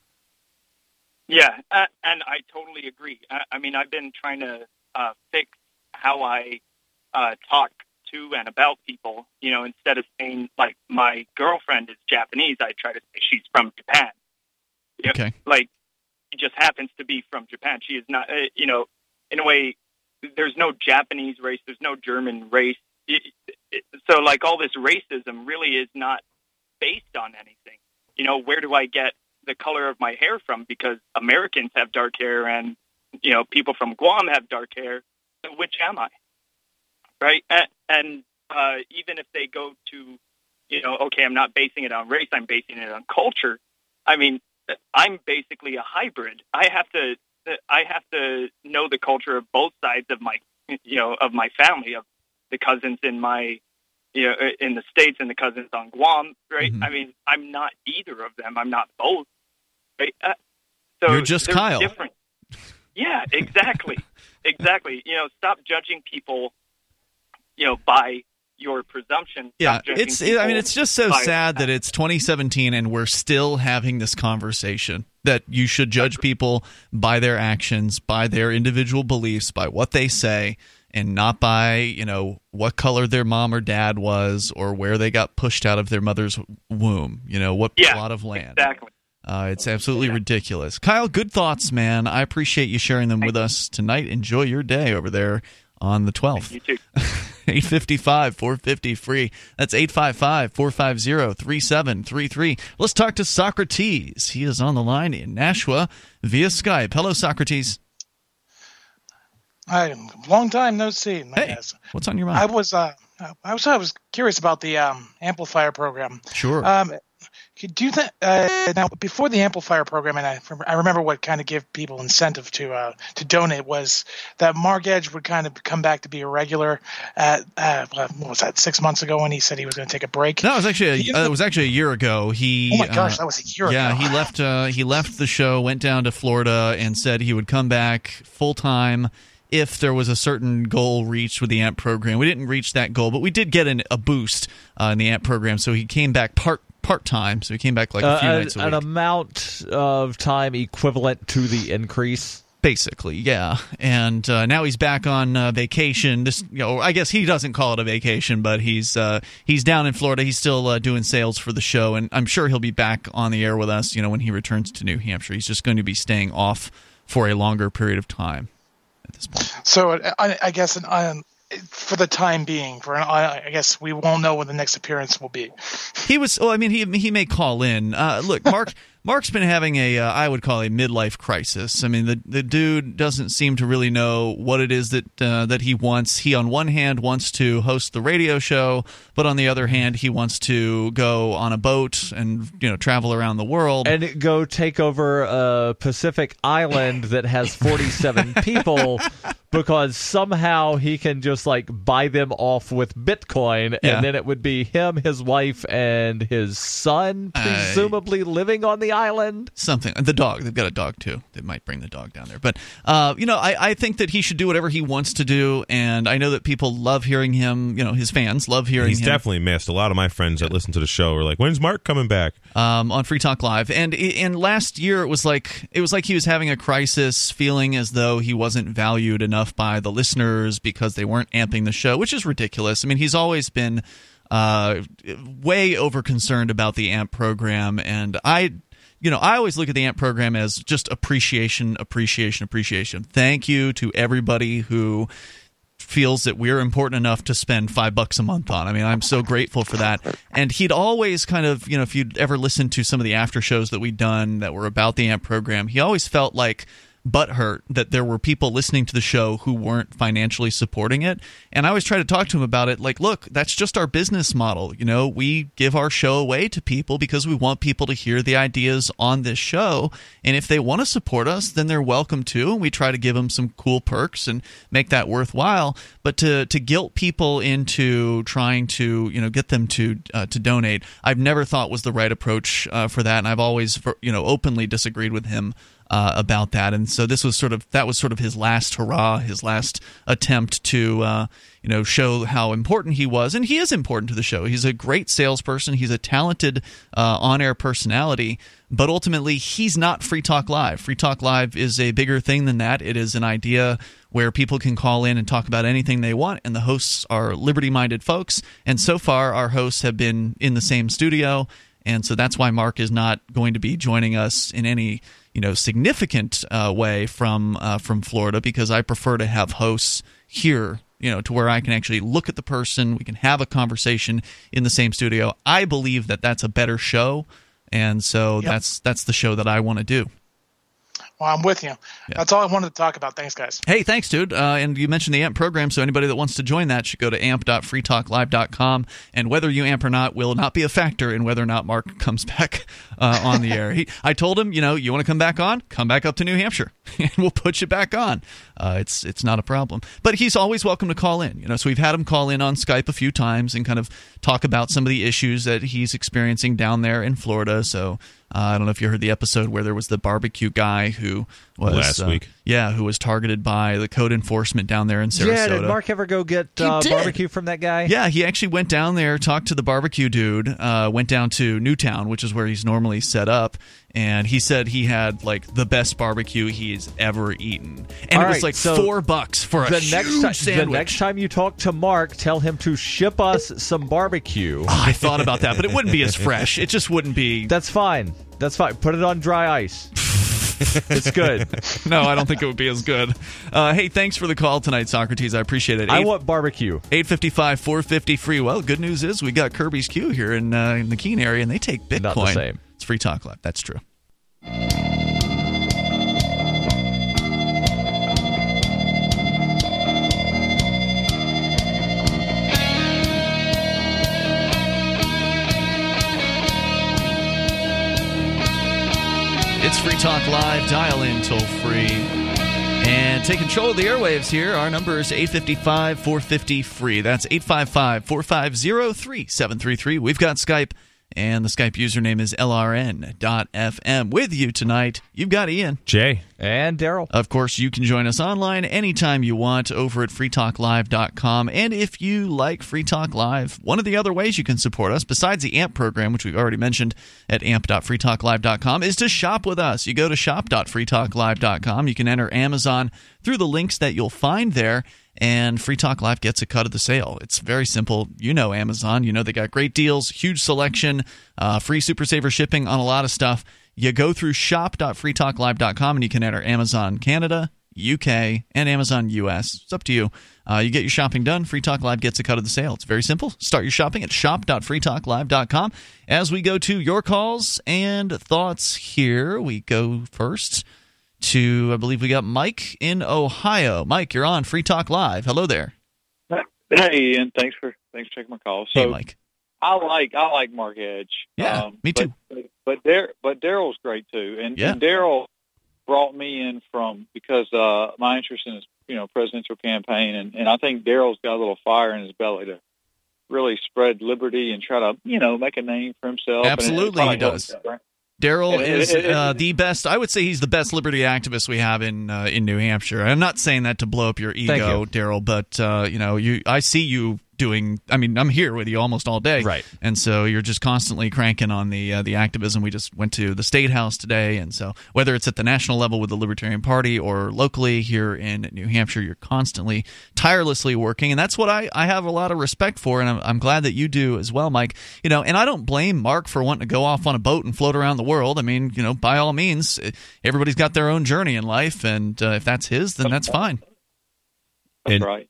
Yeah, and I totally agree. I mean, I've been trying to fix how I talk to and about people. Instead of saying, like, my girlfriend is Japanese, I try to say she's from Japan. Okay. Like, she just happens to be from Japan. She is not, in a way, there's no Japanese race, there's no German race. So, like, all this racism really is not based on anything. Where do I get the color of my hair from? Because Americans have dark hair and, people from Guam have dark hair. So which am I? Right? And even if they go to, okay, I'm not basing it on race, I'm basing it on culture. I mean, I'm basically a hybrid. I have to know the culture of both sides of my, of my family, of the cousins in my, in the States and the cousins on Guam, right? Mm-hmm. I mean, I'm not either of them. I'm not both. Right? So you're just Kyle. Different. Yeah, exactly. Exactly. Stop judging people, by your presumption. Yeah, it's just so sad that it's 2017 and we're still having this conversation that you should judge people by their actions, by their individual beliefs, by what they say, and not by, what color their mom or dad was or where they got pushed out of their mother's womb, what plot of land. Exactly. It's absolutely ridiculous. Kyle, good thoughts, man. I appreciate you sharing them with us tonight. Enjoy your day over there on the 12th. You too. 855-450-FREE. That's 855-450-3733. Let's talk to Socrates. He is on the line in Nashua via Skype. Hello, Socrates. Hi, long time no see. Hey, what's on your mind? I was curious about the amplifier program. Sure. Do you think now before the amplifier program, and I remember what kind of gave people incentive to donate was that Mark Edge would kind of come back to be a regular. What was that? 6 months ago when he said he was going to take a break. No, it was actually a year ago. Oh my gosh, that was a year ago. Yeah, he left the show, went down to Florida, and said he would come back full time if there was a certain goal reached with the AMP program. We didn't reach that goal, but we did get a boost in the AMP program, so he came back part-time, so he came back like a few nights a week. An amount of time equivalent to the increase? Basically, yeah. And now he's back on vacation. I guess he doesn't call it a vacation, but he's down in Florida. He's still doing sales for the show, and I'm sure he'll be back on the air with us, when he returns to New Hampshire. He's just going to be staying off for a longer period of time at this point. So I guess for the time being, I guess we won't know when the next appearance will be. He may call in. Look, Mark's been having I would call a midlife crisis. I mean, the dude doesn't seem to really know what it is that he wants. He, on one hand, wants to host the radio show, but on the other hand, he wants to go on a boat and travel around the world and go take over a Pacific island that has 47 people. Because somehow he can just buy them off with Bitcoin, and then it would be him, his wife, and his son, presumably living on the island. Something. The dog. They've got a dog too. They might bring the dog down there. But I think that he should do whatever he wants to do, and I know that people love hearing him. His fans love hearing him. He's definitely missed. A lot of my friends that listen to the show are like, "When's Mark coming back?" On Free Talk Live, and last year it was like he was having a crisis, feeling as though he wasn't valued enough by the listeners because they weren't amping the show, which is ridiculous. I mean, he's always been way over concerned about the AMP program, and I always look at the AMP program as just appreciation. Thank you to everybody who feels that we're important enough to spend $5 a month on. I mean, I'm so grateful for that. And he'd always kind of, if you'd ever listened to some of the after shows that we'd done that were about the AMP program, he always felt like butthurt that there were people listening to the show who weren't financially supporting it. And I always try to talk to him about it. Like, look, that's just our business model. You know, we give our show away to people because we want people to hear the ideas on this show. And if they want to support us, then they're welcome to. And we try to give them some cool perks and make that worthwhile. But to guilt people into trying to, you know, get them to donate, I've never thought was the right approach for that. And I've always, you know, openly disagreed with him about that. And so this was sort of his last hurrah, his last attempt to you know, show how important he was. And he is important to the show. He's a great salesperson. He's a talented on-air personality. But ultimately, he's not Free Talk Live. Free Talk Live is a bigger thing than that. It is an idea where people can call in and talk about anything they want, and the hosts are liberty-minded folks. And so far, our hosts have been in the same studio, and so that's why Mark is not going to be joining us in any, you know, significant way from Florida, because I prefer to have hosts here, you know, to where I can actually look at the person, we can have a conversation in the same studio. I believe that that's a better show, and so that's the show that I want to do. Well, I'm with you. Yeah. That's all I wanted to talk about. Thanks, guys. Hey, thanks, dude. And you mentioned the AMP program, so anybody that wants to join that should go to amp.freetalklive.com. And whether you amp or not will not be a factor in whether or not Mark comes back on the air. I told him, you know, you want to come back on? Come back up to New Hampshire, and we'll put you back on. It's not a problem. But he's always welcome to call in. You know, so we've had him call in on Skype a few times and kind of talk about some of the issues that he's experiencing down there in Florida. So I don't know if you heard the episode where there was the barbecue guy who was last week. Yeah, who was targeted by the code enforcement down there in Sarasota. Yeah, did Mark ever go get barbecue from that guy? Yeah, he actually went down there, talked to the barbecue dude, went down to Newtown, which is where he's normally set up, and he said he had like the best barbecue he's ever eaten. And it was like $4 for a huge sandwich. The next time you talk to Mark, tell him to ship us some barbecue. Oh, I thought about that, but it wouldn't be as fresh. It just wouldn't be. That's fine. That's fine. Put it on dry ice. It's good. No, I don't think it would be as good. Hey, thanks for the call tonight, Socrates. I appreciate it. I want barbecue. 855-450-FREE. Well, good news is we got Kirby's Q here in the Keene area, and they take Bitcoin. Not the same. It's Free Talk Live. That's true. It's Free Talk Live. Dial in toll free and take control of the airwaves here. Our number is 855-450-FREE. That's 855-450-3733. We've got Skype, and the Skype username is LRN.FM. With you tonight, you've got Ian, Jay, and Daryl. Of course, you can join us online anytime you want over at freetalklive.com. And if you like Free Talk Live, one of the other ways you can support us, besides the AMP program, which we've already mentioned at amp.freetalklive.com, is to shop with us. You go to shop.freetalklive.com. You can enter Amazon through the links that you'll find there, and Free Talk Live gets a cut of the sale. It's very simple. You know Amazon. You know they got great deals, huge selection, free Super Saver shipping on a lot of stuff. You go through shop.freetalklive.com and you can enter Amazon Canada, UK, and Amazon US. It's up to you. You get your shopping done. Free Talk Live gets a cut of the sale. It's very simple. Start your shopping at shop.freetalklive.com. As we go to your calls and thoughts here, we go first to, I believe we got Mike in Ohio. Mike, you're on Free Talk Live. Hello there. Hey, Ian. Thanks for taking my call. So, hey, Mike. I like Mark Edge. Yeah, me too. But Daryl's great too, and Daryl brought me in because my interest in his presidential campaign, and I think Daryl's got a little fire in his belly to really spread liberty and try to make a name for himself. Absolutely, he does. Daryl is the best. I would say he's the best liberty activist we have in New Hampshire. I'm not saying that to blow up your ego, Daryl, but I see you doing. I mean, I'm here with you almost all day, right? And so you're just constantly cranking on the activism. We just went to the State House today, and so whether it's at the national level with the Libertarian Party or locally here in New Hampshire, you're constantly, tirelessly working, and that's what I have a lot of respect for, and I'm glad that you do as well, Mike. And I don't blame Mark for wanting to go off on a boat and float around the world. I mean, by all means, everybody's got their own journey in life, and if that's his, then that's fine. That's right,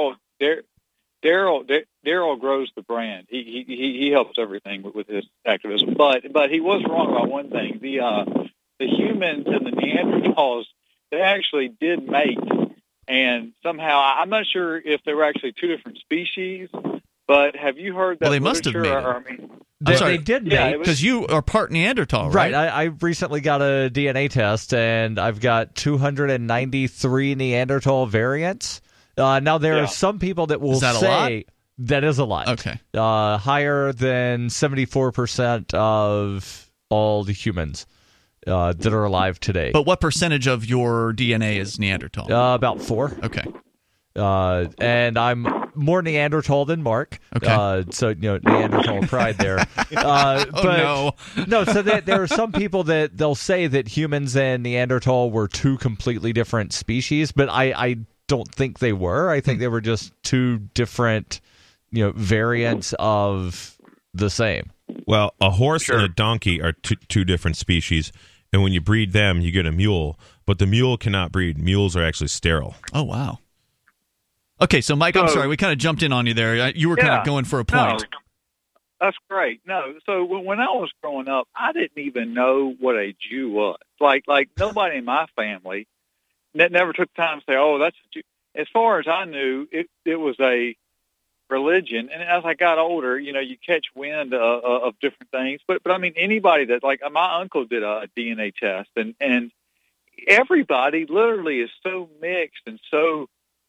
Daryl grows the brand. He helps everything with his activism. But he was wrong about one thing. The humans and the Neanderthals, they actually did mate. And somehow, I'm not sure if they were actually two different species, but have you heard that? Well, they must have mated. They did mate. Because you are part Neanderthal, right? Right. I recently got a DNA test, and I've got 293 Neanderthal variants. Now, there are some people that will say... a lot? That is a lot. Okay. Higher than 74% of all the humans that are alive today. But what percentage of your DNA is Neanderthal? About 4. Okay. And I'm more Neanderthal than Mark. Okay. So, Neanderthal pride there. No. So there are some people that they'll say that humans and Neanderthal were two completely different species, but I don't think they were. I think they were just two different, variants of the same. Well, a horse and a donkey are two different species, and when you breed them, you get a mule. But the mule cannot breed. Mules are actually sterile. Oh, wow. Okay, so Mike, I'm sorry, we kind of jumped in on you there. You were kind of going for a point. No, that's great. No, so when I was growing up, I didn't even know what a Jew was. Like nobody in my family never took time to say, "Oh, that's a Jew." As far as I knew, it was a religion. And as I got older, you catch wind of different things. But I mean, anybody that my uncle did a DNA test, and everybody literally is so mixed and so.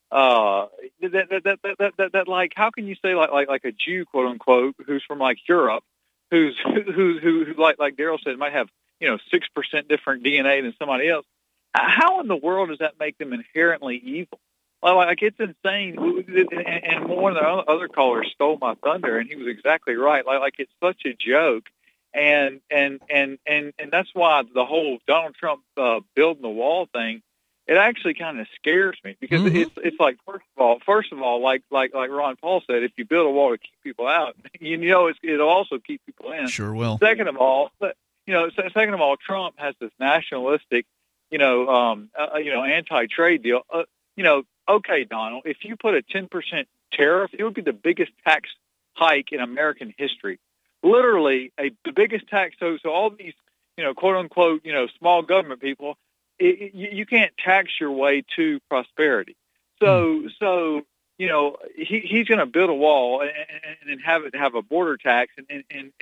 That like, how can you say like a Jew, quote unquote, who's from Europe, who like Daryl said might have 6% different DNA than somebody else? How in the world does that make them inherently evil? Like it's insane. And one of the other callers stole my thunder, and he was exactly right. Like it's such a joke, and that's why the whole Donald Trump building the wall thing. It actually kind of scares me because it's like first of all, like Ron Paul said, if you build a wall to keep people out, it'll also keep people in. Sure will. Second of all, Trump has this nationalistic, anti-trade deal. Okay, Donald, if you put a 10% tariff, it would be the biggest tax hike in American history. Literally, the biggest tax. So all these, quote unquote, small government people. You can't tax your way to prosperity. So he's going to build a wall and have a border tax and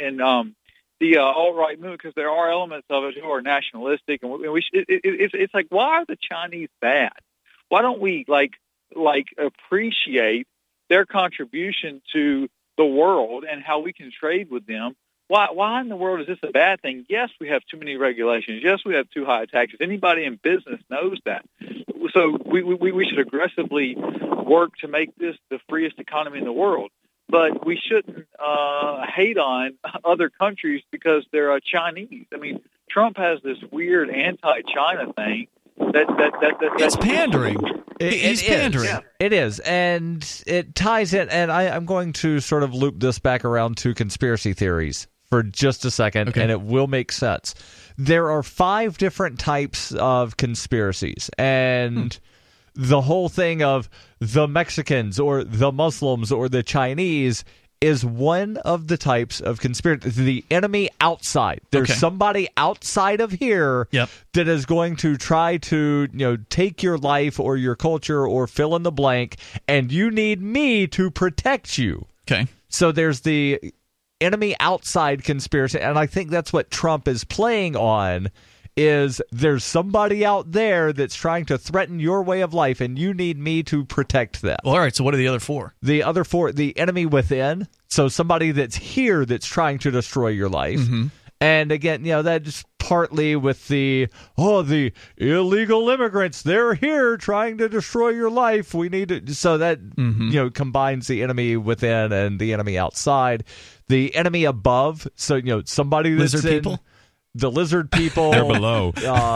the alt-right movement, because there are elements of it who are nationalistic, and it's like, why are the Chinese bad? Why don't we like appreciate their contribution to the world and how we can trade with them? Why in the world is this a bad thing? Yes, we have too many regulations. Yes, we have too high taxes. Anybody in business knows that. So we should aggressively work to make this the freest economy in the world. But we shouldn't hate on other countries because they're Chinese. I mean, Trump has this weird anti-China thing. It's pandering. He's pandering. Yeah. It is, and it ties in. And I'm going to sort of loop this back around to conspiracy theories for just a second, and it will make sense. There are 5 different types of conspiracies, and the whole thing of the Mexicans or the Muslims or the Chinese is one of the types of conspiracy. The enemy outside. There's somebody outside of here that is going to try to, take your life or your culture or fill in the blank, and you need me to protect you. Okay. So there's the enemy outside conspiracy, and I think that's what Trump is playing on, is there's somebody out there that's trying to threaten your way of life, and you need me to protect them. Well, all right, so what are the other 4? The other 4, the enemy within, so somebody that's here that's trying to destroy your life. Mm-hmm. And again, that's partly with the illegal immigrants. They're here trying to destroy your life. We need to, so that, combines the enemy within and the enemy outside. The enemy above, so, somebody that's lizard people. The lizard people, they're below,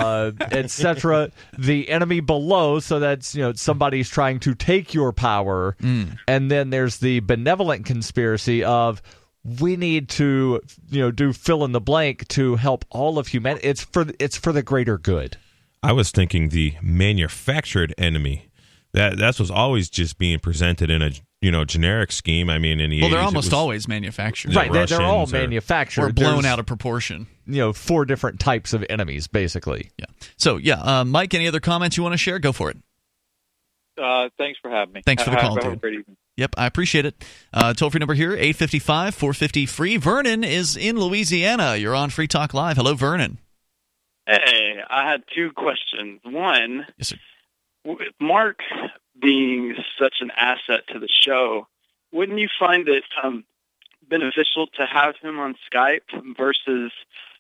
etc. The enemy below, so that's somebody's trying to take your power, and then there's the benevolent conspiracy of we need to do fill in the blank to help all of humanity. It's for the greater good. I was thinking the manufactured enemy. That's what's always just being presented in a generic scheme. I mean, in the 80s, they're almost always manufactured. Right, they're all manufactured. Or blown out of proportion. 4 different types of enemies, basically. Yeah. So, Mike, any other comments you want to share? Go for it. Thanks for having me. Thanks for the call, Have a dude. great evening. Yep, I appreciate it. Toll-free number here, 855-450-FREE. Vernon is in Louisiana. You're on Free Talk Live. Hello, Vernon. Hey, I had 2 questions. One, yes, sir. With Mark being such an asset to the show, wouldn't you find it beneficial to have him on Skype versus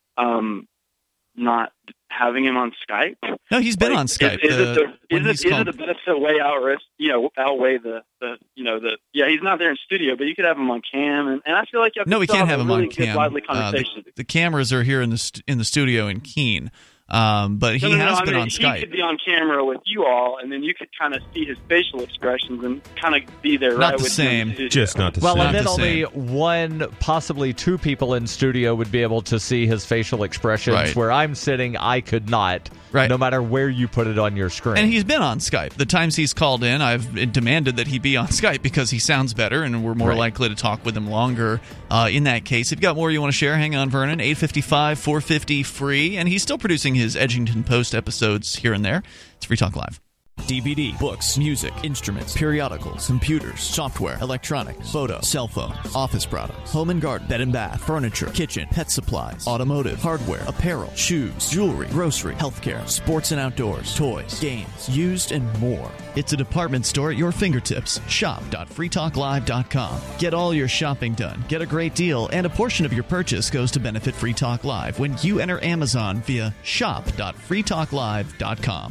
not having him on Skype? No, he's been on Skype. Is it the benefit way outweigh the he's not there in studio, but you could have him on cam, and I feel like no, we can't have him really on cam. Lively conversation. The cameras are here in the studio in Keene. But he has been on Skype. He could be on camera with you all, and then you could kind of see his facial expressions and kind of be there right with him. Just not the same. Well, and then only one, possibly 2 people in studio would be able to see his facial expressions. Right. Where I'm sitting, I could not. Right. No matter where you put it on your screen. And he's been on Skype. The times he's called in, I've demanded that he be on Skype because he sounds better, and we're more likely to talk with him longer in that case. If you've got more you want to share, hang on, Vernon. 855-450-FREE. And he's still producing his Edgington Post episodes here and there. It's Free Talk Live. DVD, books, music, instruments, periodicals, computers, software, electronics, photo, cell phone, office products, home and garden, bed and bath, furniture, kitchen, pet supplies, automotive, hardware, apparel, shoes, jewelry, grocery, healthcare, sports and outdoors, toys, games, used, and more. It's a department store at your fingertips. Shop.freetalklive.com. Get all your shopping done, get a great deal, and a portion of your purchase goes to benefit Free Talk Live when you enter Amazon via shop.freetalklive.com.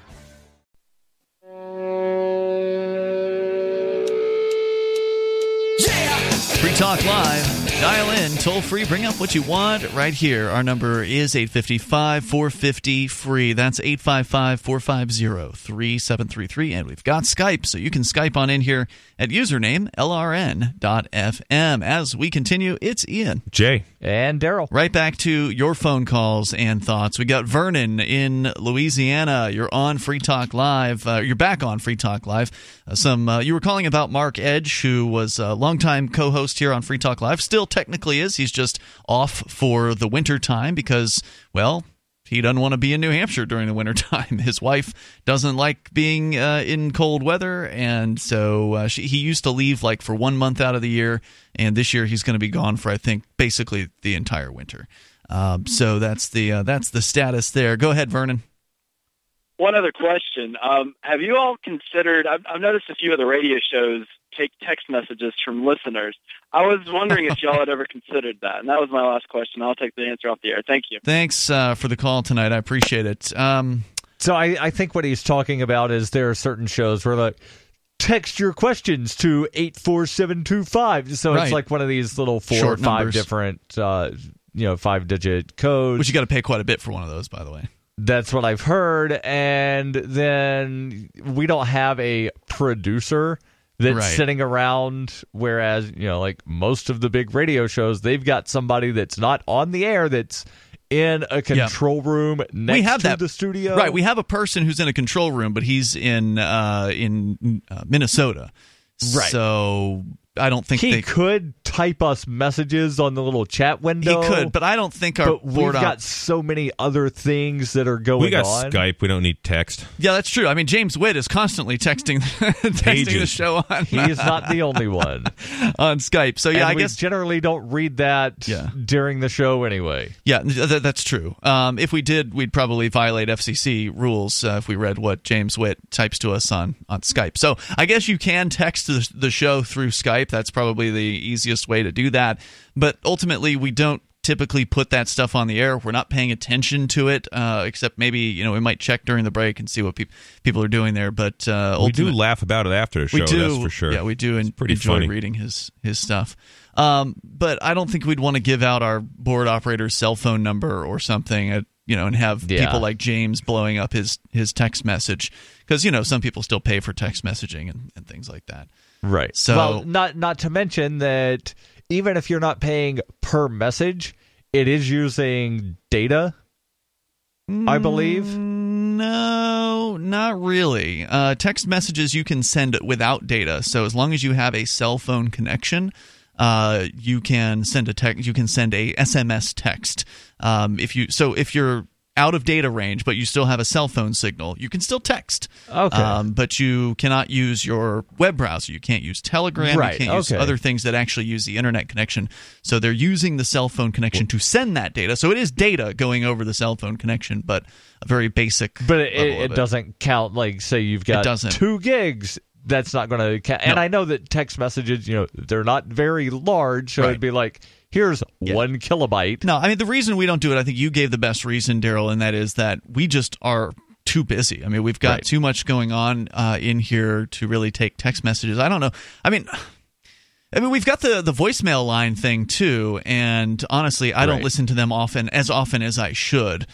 Free Talk Live. Dial in, toll free, bring up what you want right here. Our number is 855-450-FREE. That's 855-450-3733. And we've got Skype, so you can Skype on in here at username LRN.FM. As we continue, it's Ian, Jay, and Daryl. Right back to your phone calls and thoughts. We got Vernon in Louisiana. You're on Free Talk Live. You're back on Free Talk Live. You were calling about Mark Edge, who was a longtime co-host here on Free Talk Live. Still technically is. He's just off for the winter time because, well, he doesn't want to be in New Hampshire during the winter time. His wife doesn't like being in cold weather, and so he used to leave like for 1 month out of the year, and this year he's going to be gone for, I think, basically the entire winter. So that's the status there. Go ahead, Vernon. One other question. Have you all considered, I've noticed a few of the radio shows take text messages from listeners. I was wondering if y'all had ever considered that. And that was my last question. I'll take the answer off the air. Thank you. Thanks for the call tonight. I appreciate it. So I think what he's talking about is there are certain shows where like, text your questions to 84725. So it's like one of these little 4 or 5 different 5-digit codes. Which you got to pay quite a bit for one of those, by the way. That's what I've heard. And then we don't have a producer that's sitting around, whereas, like most of the big radio shows, they've got somebody that's not on the air that's in a control room next to the studio. Right, we have a person who's in a control room, but he's in Minnesota. Right. So I don't think he could type us messages on the little chat window. He could, but I don't think our board we've got so many other things that are going on. We got Skype. We don't need text. Yeah, that's true. I mean, James Witt is constantly texting the show on. He is not the only one on Skype. So I guess generally don't read that during the show anyway. Yeah, that's true. If we did, we'd probably violate FCC rules if we read what James Witt types to us on Skype. So I guess you can text the show through Skype. That's probably the easiest way to do that. But ultimately, we don't typically put that stuff on the air. We're not paying attention to it, except maybe we might check during the break and see what people are doing there. But we do laugh about it after the show. We do, that's for sure. Yeah, we do. It's pretty enjoy funny. reading his stuff. But I don't think we'd want to give out our board operator's cell phone number or something. And have people like James blowing up his text message because some people still pay for text messaging and things like that. Right. So, well, not to mention that even if you're not paying per message, it is using data, I believe. No, not really. Text messages you can send without data. So as long as you have a cell phone connection, you can send a text. You can send a SMS text. If you're out of data range, but you still have a cell phone signal, you can still text. Okay. But you cannot use your web browser. You can't use Telegram. Right. You can't use other things that actually use the internet connection. So they're using the cell phone connection to send that data. So it is data going over the cell phone connection, but a very basic. But it doesn't count. Like, say you've got 2 gigs. That's not going to count. And I know that text messages, they're not very large. So it'd be like, here's 1 kilobyte. No, I mean, the reason we don't do it, I think you gave the best reason, Daryl, and that is that we just are too busy. I mean, we've got too much going on in here to really take text messages. I don't know. I mean, we've got the voicemail line thing, too, and honestly, I don't listen to them often as I should.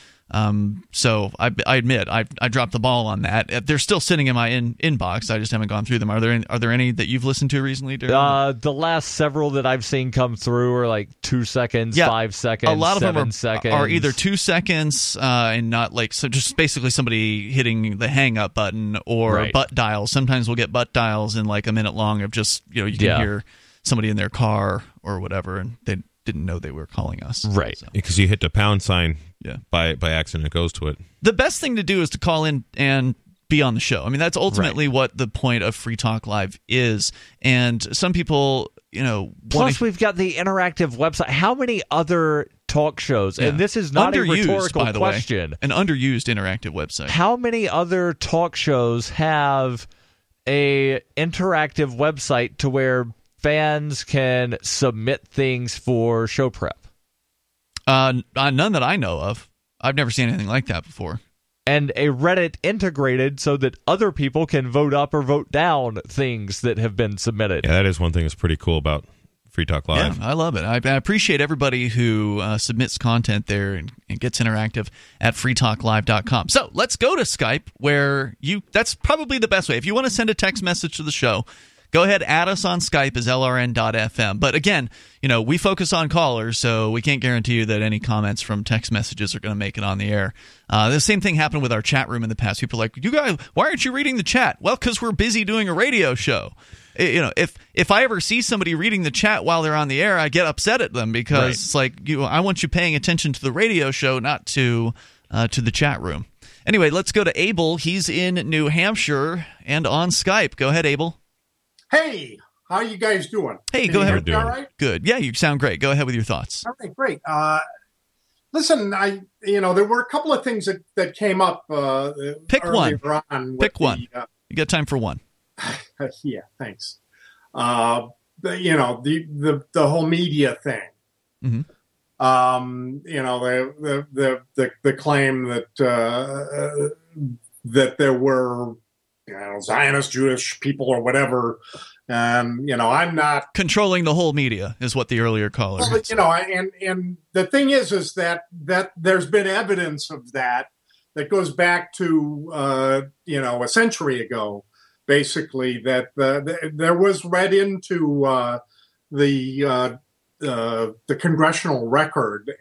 So I admit I dropped the ball on that. They're still sitting in my inbox. I just haven't gone through them. Are there any that you've listened to recently, Darren? The last several that I've seen come through are like 2 seconds, 5 seconds, a lot of 7 them seconds. are either 2 seconds and not like so just basically somebody hitting the hang up button or butt dials. Sometimes we'll get butt dials in like a minute long of just you can hear somebody in their car or whatever, and they didn't know they were calling us. Right. Because you hit the pound sign by accident, it goes to it. The best thing to do is to call in and be on the show. I mean, that's ultimately what the point of Free Talk Live is. And some people, Plus, we've got the interactive website. How many other talk shows, and this is not underused, a rhetorical by the question. Way, an underused interactive website. How many other talk shows have a interactive website to where fans can submit things for show prep? None that I know of. I've never seen anything like that before. And a Reddit integrated so that other people can vote up or vote down things that have been submitted. Yeah, that is one thing that's pretty cool about Free Talk Live. Yeah, I love it. I appreciate everybody who submits content there and gets interactive at freetalklive.com. So let's go to Skype, where that's probably the best way. If you want to send a text message to the show, go ahead, add us on Skype as LRN.FM. But again, we focus on callers, so we can't guarantee you that any comments from text messages are going to make it on the air. The same thing happened with our chat room in the past. People are like, you guys, why aren't you reading the chat? Well, because we're busy doing a radio show. If I ever see somebody reading the chat while they're on the air, I get upset at them because it's like, I want you paying attention to the radio show, not to the chat room. Anyway, let's go to Abel. He's in New Hampshire and on Skype. Go ahead, Abel. Hey, how you guys doing? Hey, Can go you ahead. hear me all right? Good. Yeah, you sound great. Go ahead with your thoughts. All right, great. Listen, there were a couple of things that came up. Pick one. Pick one. You got time for one. Yeah, thanks. The whole media thing. Mm-hmm. The claim that there were Zionist Jewish people or whatever. I'm not controlling the whole media is what the earlier caller. Well, and the thing is that there's been evidence of that goes back to a century ago, basically, that there was read into the congressional record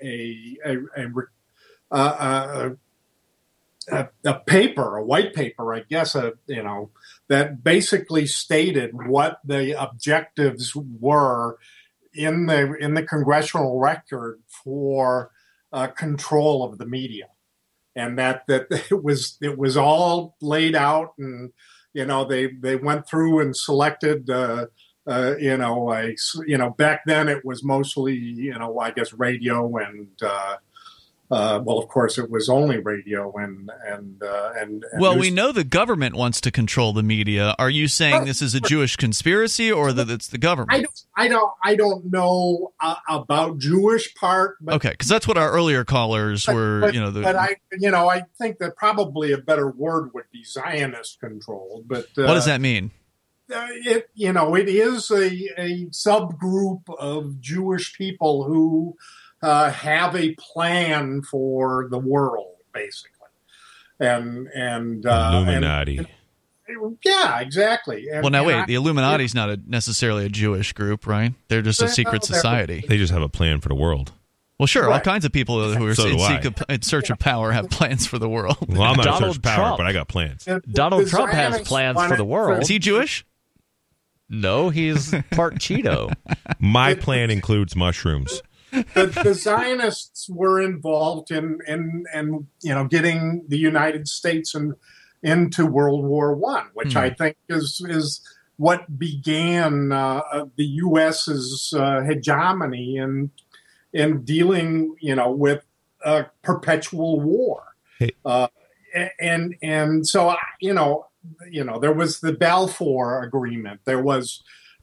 a paper, a white paper, I guess, that basically stated what the objectives were in the congressional record for control of the media, and that it was all laid out, and they went through and selected. Back then it was mostly I guess radio and. Of course, it was only radio and we know the government wants to control the media. Are you saying this is a Jewish conspiracy, or that it's the government? I don't know about Jewish part. But, okay, because that's what our earlier callers were. I think that probably a better word would be Zionist controlled. But what does that mean? It is a subgroup of Jewish people who. Have a plan for the world, basically, and Illuminati. Yeah, exactly. The Illuminati's not necessarily a Jewish group, right? They're just a secret society. They just have a plan for the world. Well, sure. All Right. kinds of people who are So do I. in search of power have plans for the world. Well, I'm not in search Donald of power, Trump. but I got plans. Donald The Trump has Zionists plans want for the it world. Is he Jewish? No, he's part Cheeto. My plan includes mushrooms. The Zionists were involved in getting the United States into World War I, which I think is what began the U.S.'s hegemony in dealing with perpetual war. Hey. And so there was the Balfour Agreement. There was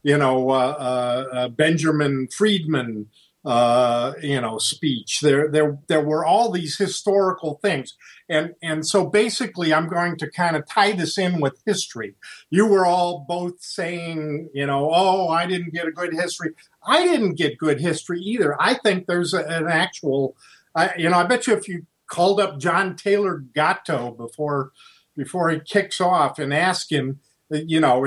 Benjamin Friedman speech. There were all these historical things. And so basically I'm going to kind of tie this in with history. You were all both saying, I didn't get a good history. I didn't get good history either. I think there's an actual, I bet you if you called up John Taylor Gatto before he kicks off and ask him, has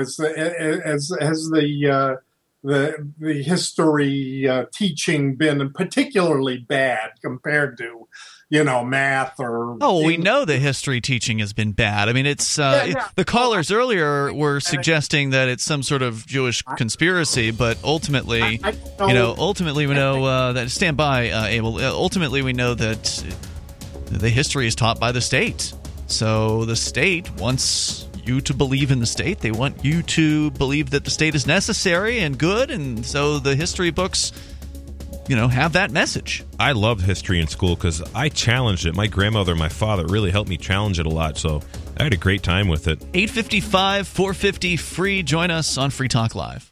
the history teaching been particularly bad compared to, math or... Oh, we know the history teaching has been bad. I mean, it's the callers earlier were suggesting that it's some sort of Jewish conspiracy, but ultimately, ultimately we know that. Stand by, Abel. Ultimately, we know that the history is taught by the state. So the state wants you to believe in the state. They want you to believe that the state is necessary and good, and so the history books, have that message. I loved history in school because I challenged it. My grandmother and my father really helped me challenge it a lot, so I had a great time with it. 855 450 free. Join us on Free Talk Live.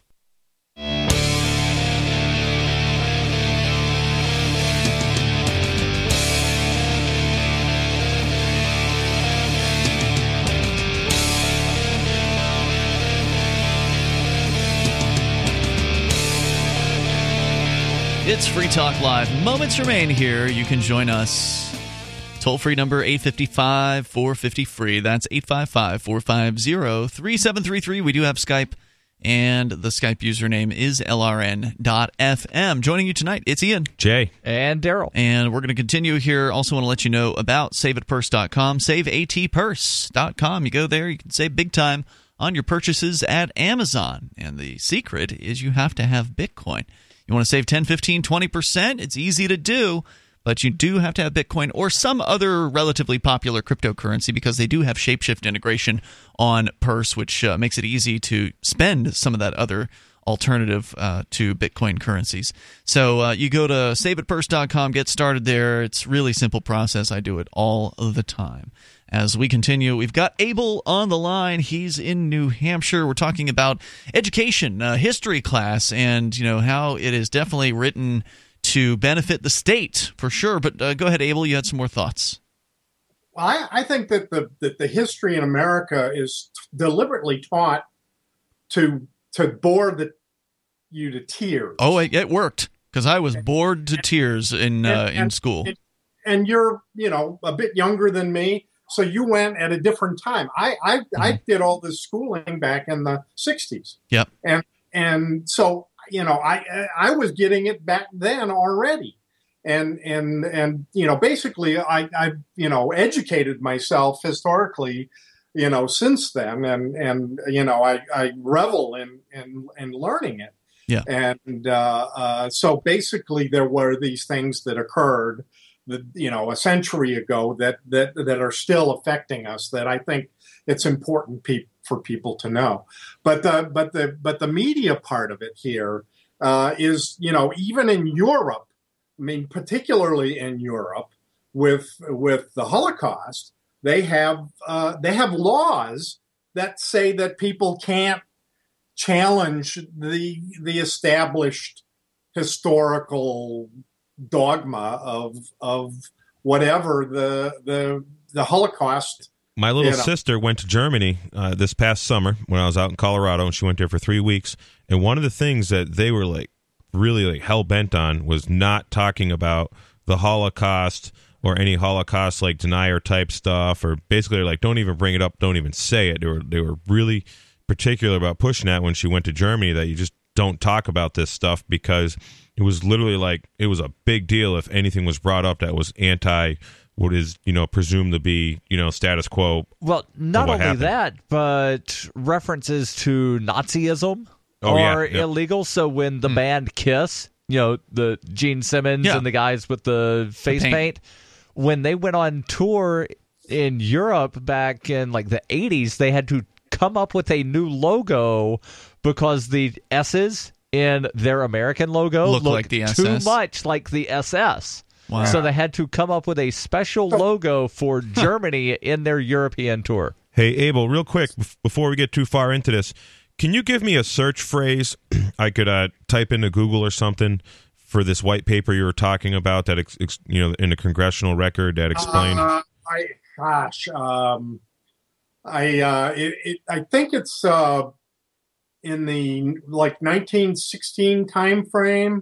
It's Free Talk Live. Moments remain here. You can join us. Toll-free number 855-450-FREE. That's 855-450-3733. We do have Skype, and the Skype username is LRN.FM. Joining you tonight, it's Ian. Jay. And Daryl. And we're going to continue here. Also want to let you know about SaveAtPurse.com. SaveAtPurse.com. You go there, you can save big time on your purchases at Amazon. And the secret is you have to have Bitcoin. You want to save 10, 15, 20%? It's easy to do, but you do have to have Bitcoin or some other relatively popular cryptocurrency because they do have Shapeshift integration on Purse, which makes it easy to spend some of that other alternative to Bitcoin currencies. So you go to SaveAtPurse.com, get started there. It's a really simple process. I do it all the time. As we continue, we've got Abel on the line. He's in New Hampshire. We're talking about education, history class, and how it is definitely written to benefit the state for sure. But go ahead, Abel. You had some more thoughts. Well, I think that the history in America is deliberately taught to bore you to tears. Oh, it worked because I was bored to tears in school. And you're a bit younger than me. So you went at a different time. I did all this schooling back in the 60s. Yep. And so, I was getting it back then already. And basically I educated myself historically, since then. And I revel in learning it. Yeah. And so basically there were these things that occurred a century ago that are still affecting us that I think it's important for people to know. But the media part of it here is even in Europe, I mean particularly in Europe with the Holocaust, they have laws that say that people can't challenge the established historical dogma of whatever the Holocaust. My little sister went to Germany this past summer when I was out in Colorado, and she went there for 3 weeks. And one of the things that they were really hell bent on was not talking about the Holocaust or any Holocaust denier type stuff, or basically don't even bring it up, don't even say it. They were really particular about pushing that when she went to Germany, that you just don't talk about this stuff because it was literally like it was a big deal if anything was brought up that was anti what is, presumed to be, status quo. Well, not only that, but references to Nazism are illegal. So when the band Kiss, the Gene Simmons and the guys with the face paint, when they went on tour in Europe back in like the 80s, they had to come up with a new logo because the S's in their American logo look looked like the SS. too much like the SS. Wow. So they had to come up with a special logo for Germany in their European tour. Hey, Abel, real quick, before we get too far into this, can you give me a search phrase I could type into Google or something for this white paper you were talking about that, in the congressional record that explained? I think it's in the 1916 time frame.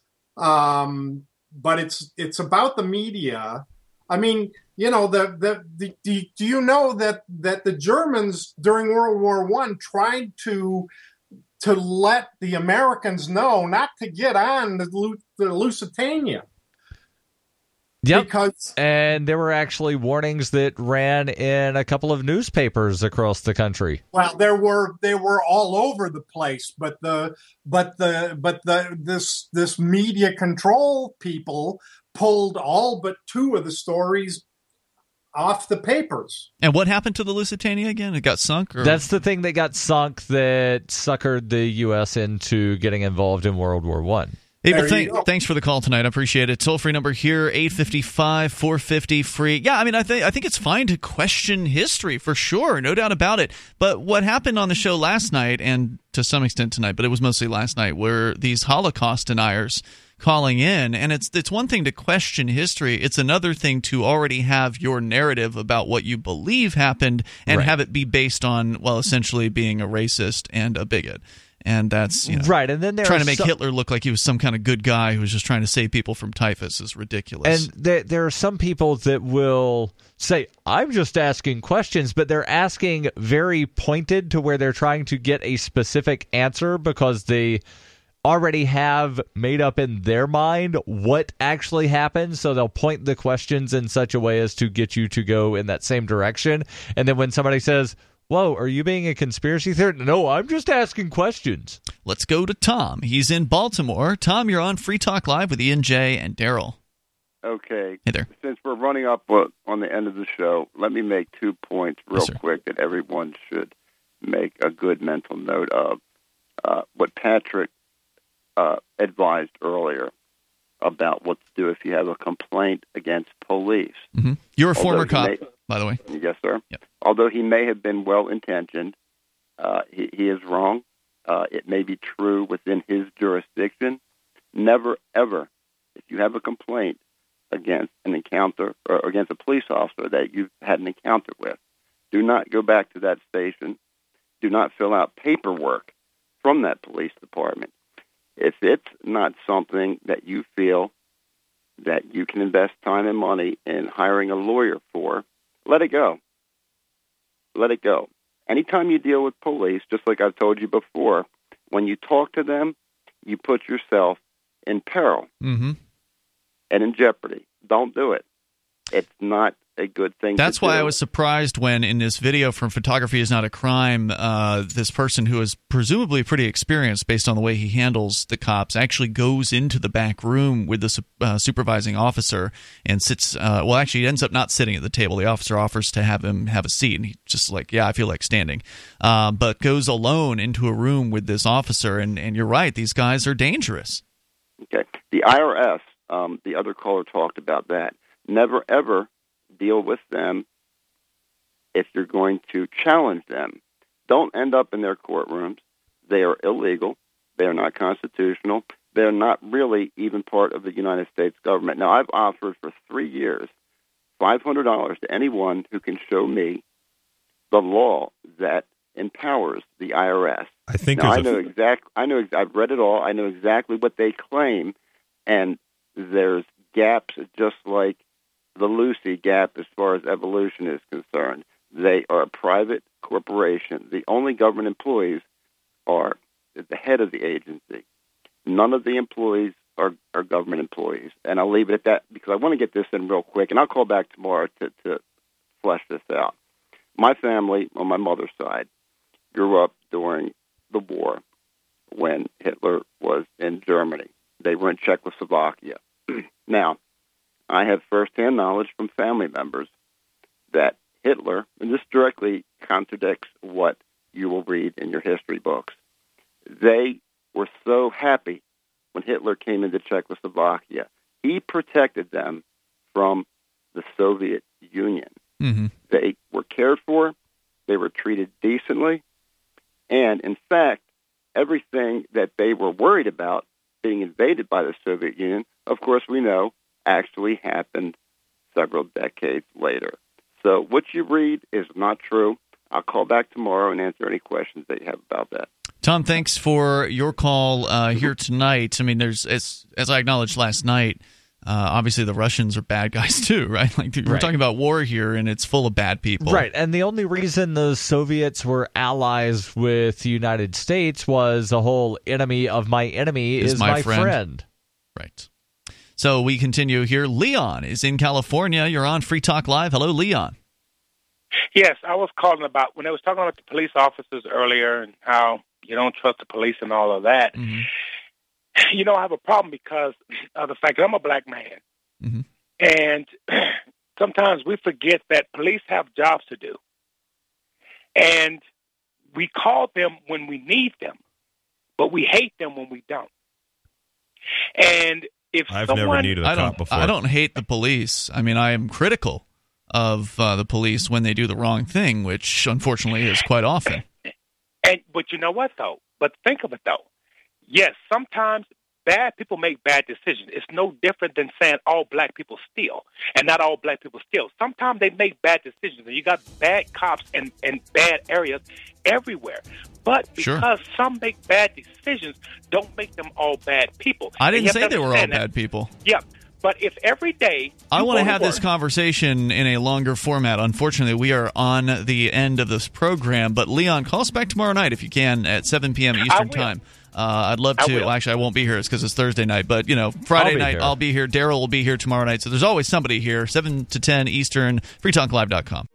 But it's about the media. I mean, do you know that the Germans during World War I tried to let the Americans know not to get on the Lusitania? Yep. And there were actually warnings that ran in a couple of newspapers across the country. Well, they were all over the place, but this media control people pulled all but two of the stories off the papers. And what happened to the Lusitania again? It got sunk? Or? That's the thing that got sunk that suckered the U.S. into getting involved in World War I. Abel, thanks for the call tonight. I appreciate it. Toll-free number here, 855-450-FREE. Yeah, I mean, I think it's fine to question history, for sure, no doubt about it. But what happened on the show last night, and to some extent tonight, but it was mostly last night, were these Holocaust deniers calling in. And it's one thing to question history. It's another thing to already have your narrative about what you believe happened and have it be based on, well, essentially being a racist and a bigot. And that's right. And then trying to make Hitler look like he was some kind of good guy who was just trying to save people from typhus is ridiculous. And there are some people that will say, I'm just asking questions, but they're asking very pointed to where they're trying to get a specific answer because they already have made up in their mind what actually happened. So they'll point the questions in such a way as to get you to go in that same direction. And then when somebody says, whoa, are you being a conspiracy theorist? No, I'm just asking questions. Let's go to Tom. He's in Baltimore. Tom, you're on Free Talk Live with Ian J. and Daryl. Okay. Hey there. Since we're running up on the end of the show, let me make 2 points real quick that everyone should make a good mental note of. What Patrick advised earlier about what to do if you have a complaint against police. Mm-hmm. You're a former cop, by the way. Yes, sir. Yep. Although he may have been well-intentioned, he is wrong. It may be true within his jurisdiction. Never, ever, if you have a complaint against an encounter or against a police officer that you've had an encounter with, do not go back to that station. Do not fill out paperwork from that police department. If it's not something that you feel that you can invest time and money in hiring a lawyer for, let it go. Let it go. Anytime you deal with police, just like I've told you before, when you talk to them, you put yourself in peril and in jeopardy. Don't do it. It's not a good thing That's to why do. I was surprised when in this video from Photography is Not a Crime, this person who is presumably pretty experienced based on the way he handles the cops actually goes into the back room with the supervising officer and sits, actually he ends up not sitting at the table. The officer offers to have him have a seat and he's just like, yeah, I feel like standing. But goes alone into a room with this officer and you're right, these guys are dangerous. Okay. The IRS, the other caller talked about that. Never, ever deal with them if you're going to challenge them. Don't end up in their courtrooms. They are illegal. They are not constitutional. They're not really even part of the United States government. Now, I've offered for 3 years $500 to anyone who can show me the law that empowers the IRS. I think now, I've read it all. I know exactly what they claim, and there's gaps just like the Lucy gap as far as evolution is concerned. They are a private corporation. The only government employees are the head of the agency. None of the employees are government employees. And I'll leave it at that because I want to get this in real quick, and I'll call back tomorrow to flesh this out. My family, on my mother's side, grew up during the war when Hitler was in Germany. They were in Czechoslovakia. Now, I have firsthand knowledge from family members that Hitler, and this directly contradicts what you will read in your history books, they were so happy when Hitler came into Czechoslovakia. He protected them from the Soviet Union. Mm-hmm. They were cared for, they were treated decently, and in fact, everything that they were worried about being invaded by the Soviet Union, of course we know, actually happened several decades later. So what you read is not true. I'll call back tomorrow and answer any questions that you have about that. Tom, thanks for your call here tonight. I mean, there's as I acknowledged last night, obviously the Russians are bad guys too, right? Like we're talking about war here, and it's full of bad people. Right, and the only reason the Soviets were allies with the United States was the whole enemy of my enemy is my friend. Right. So we continue here. Leon is in California. You're on Free Talk Live. Hello, Leon. Yes, I was calling about when I was talking about the police officers earlier and how you don't trust the police and all of that. Mm-hmm. You know, I have a problem because of the fact that I'm a black man. Mm-hmm. And sometimes we forget that police have jobs to do. And we call them when we need them, but we hate them when we don't. And if I've never needed a cop before. I don't hate the police. I mean, I am critical of the police when they do the wrong thing, which unfortunately is quite often. But you know what, though? But think of it, though. Yes, sometimes bad people make bad decisions. It's no different than saying all black people steal, and not all black people steal. Sometimes they make bad decisions, and you got bad cops and bad areas everywhere. But because some make bad decisions, don't make them all bad people. I didn't say they were all bad people. Yeah. But if every day... I want to have this conversation in a longer format. Unfortunately, we are on the end of this program. But, Leon, call us back tomorrow night if you can at 7 p.m. Eastern Time. I'd love to. Well, actually, I won't be here. It's because it's Thursday night. But, Friday night, I'll be here. Daryl will be here tomorrow night. So there's always somebody here, 7 to 10 Eastern, freetalklive.com.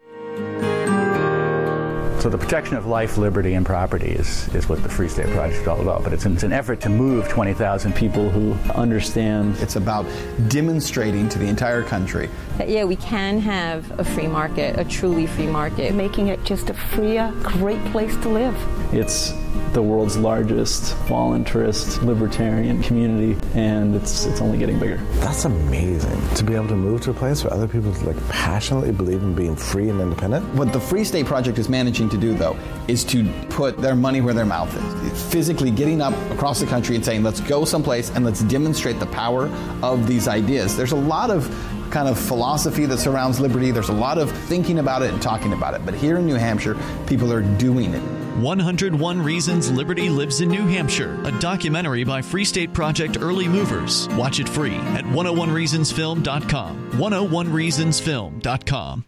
So the protection of life, liberty, and property is what the Free State Project is all about. But it's an effort to move 20,000 people who understand. It's about demonstrating to the entire country that, yeah, we can have a free market, a truly free market. Making it just a freer, great place to live. It's the world's largest voluntarist libertarian community, and it's only getting bigger. That's amazing, to be able to move to a place where other people passionately believe in being free and independent. What the Free State Project is managing to do, though, is to put their money where their mouth is. It's physically getting up across the country and saying, let's go someplace and let's demonstrate the power of these ideas. There's a lot of kind of philosophy that surrounds liberty. There's a lot of thinking about it and talking about it. But here in New Hampshire, people are doing it. 101 Reasons Liberty Lives in New Hampshire, a documentary by Free State Project Early Movers. Watch it free at 101reasonsfilm.com. 101reasonsfilm.com.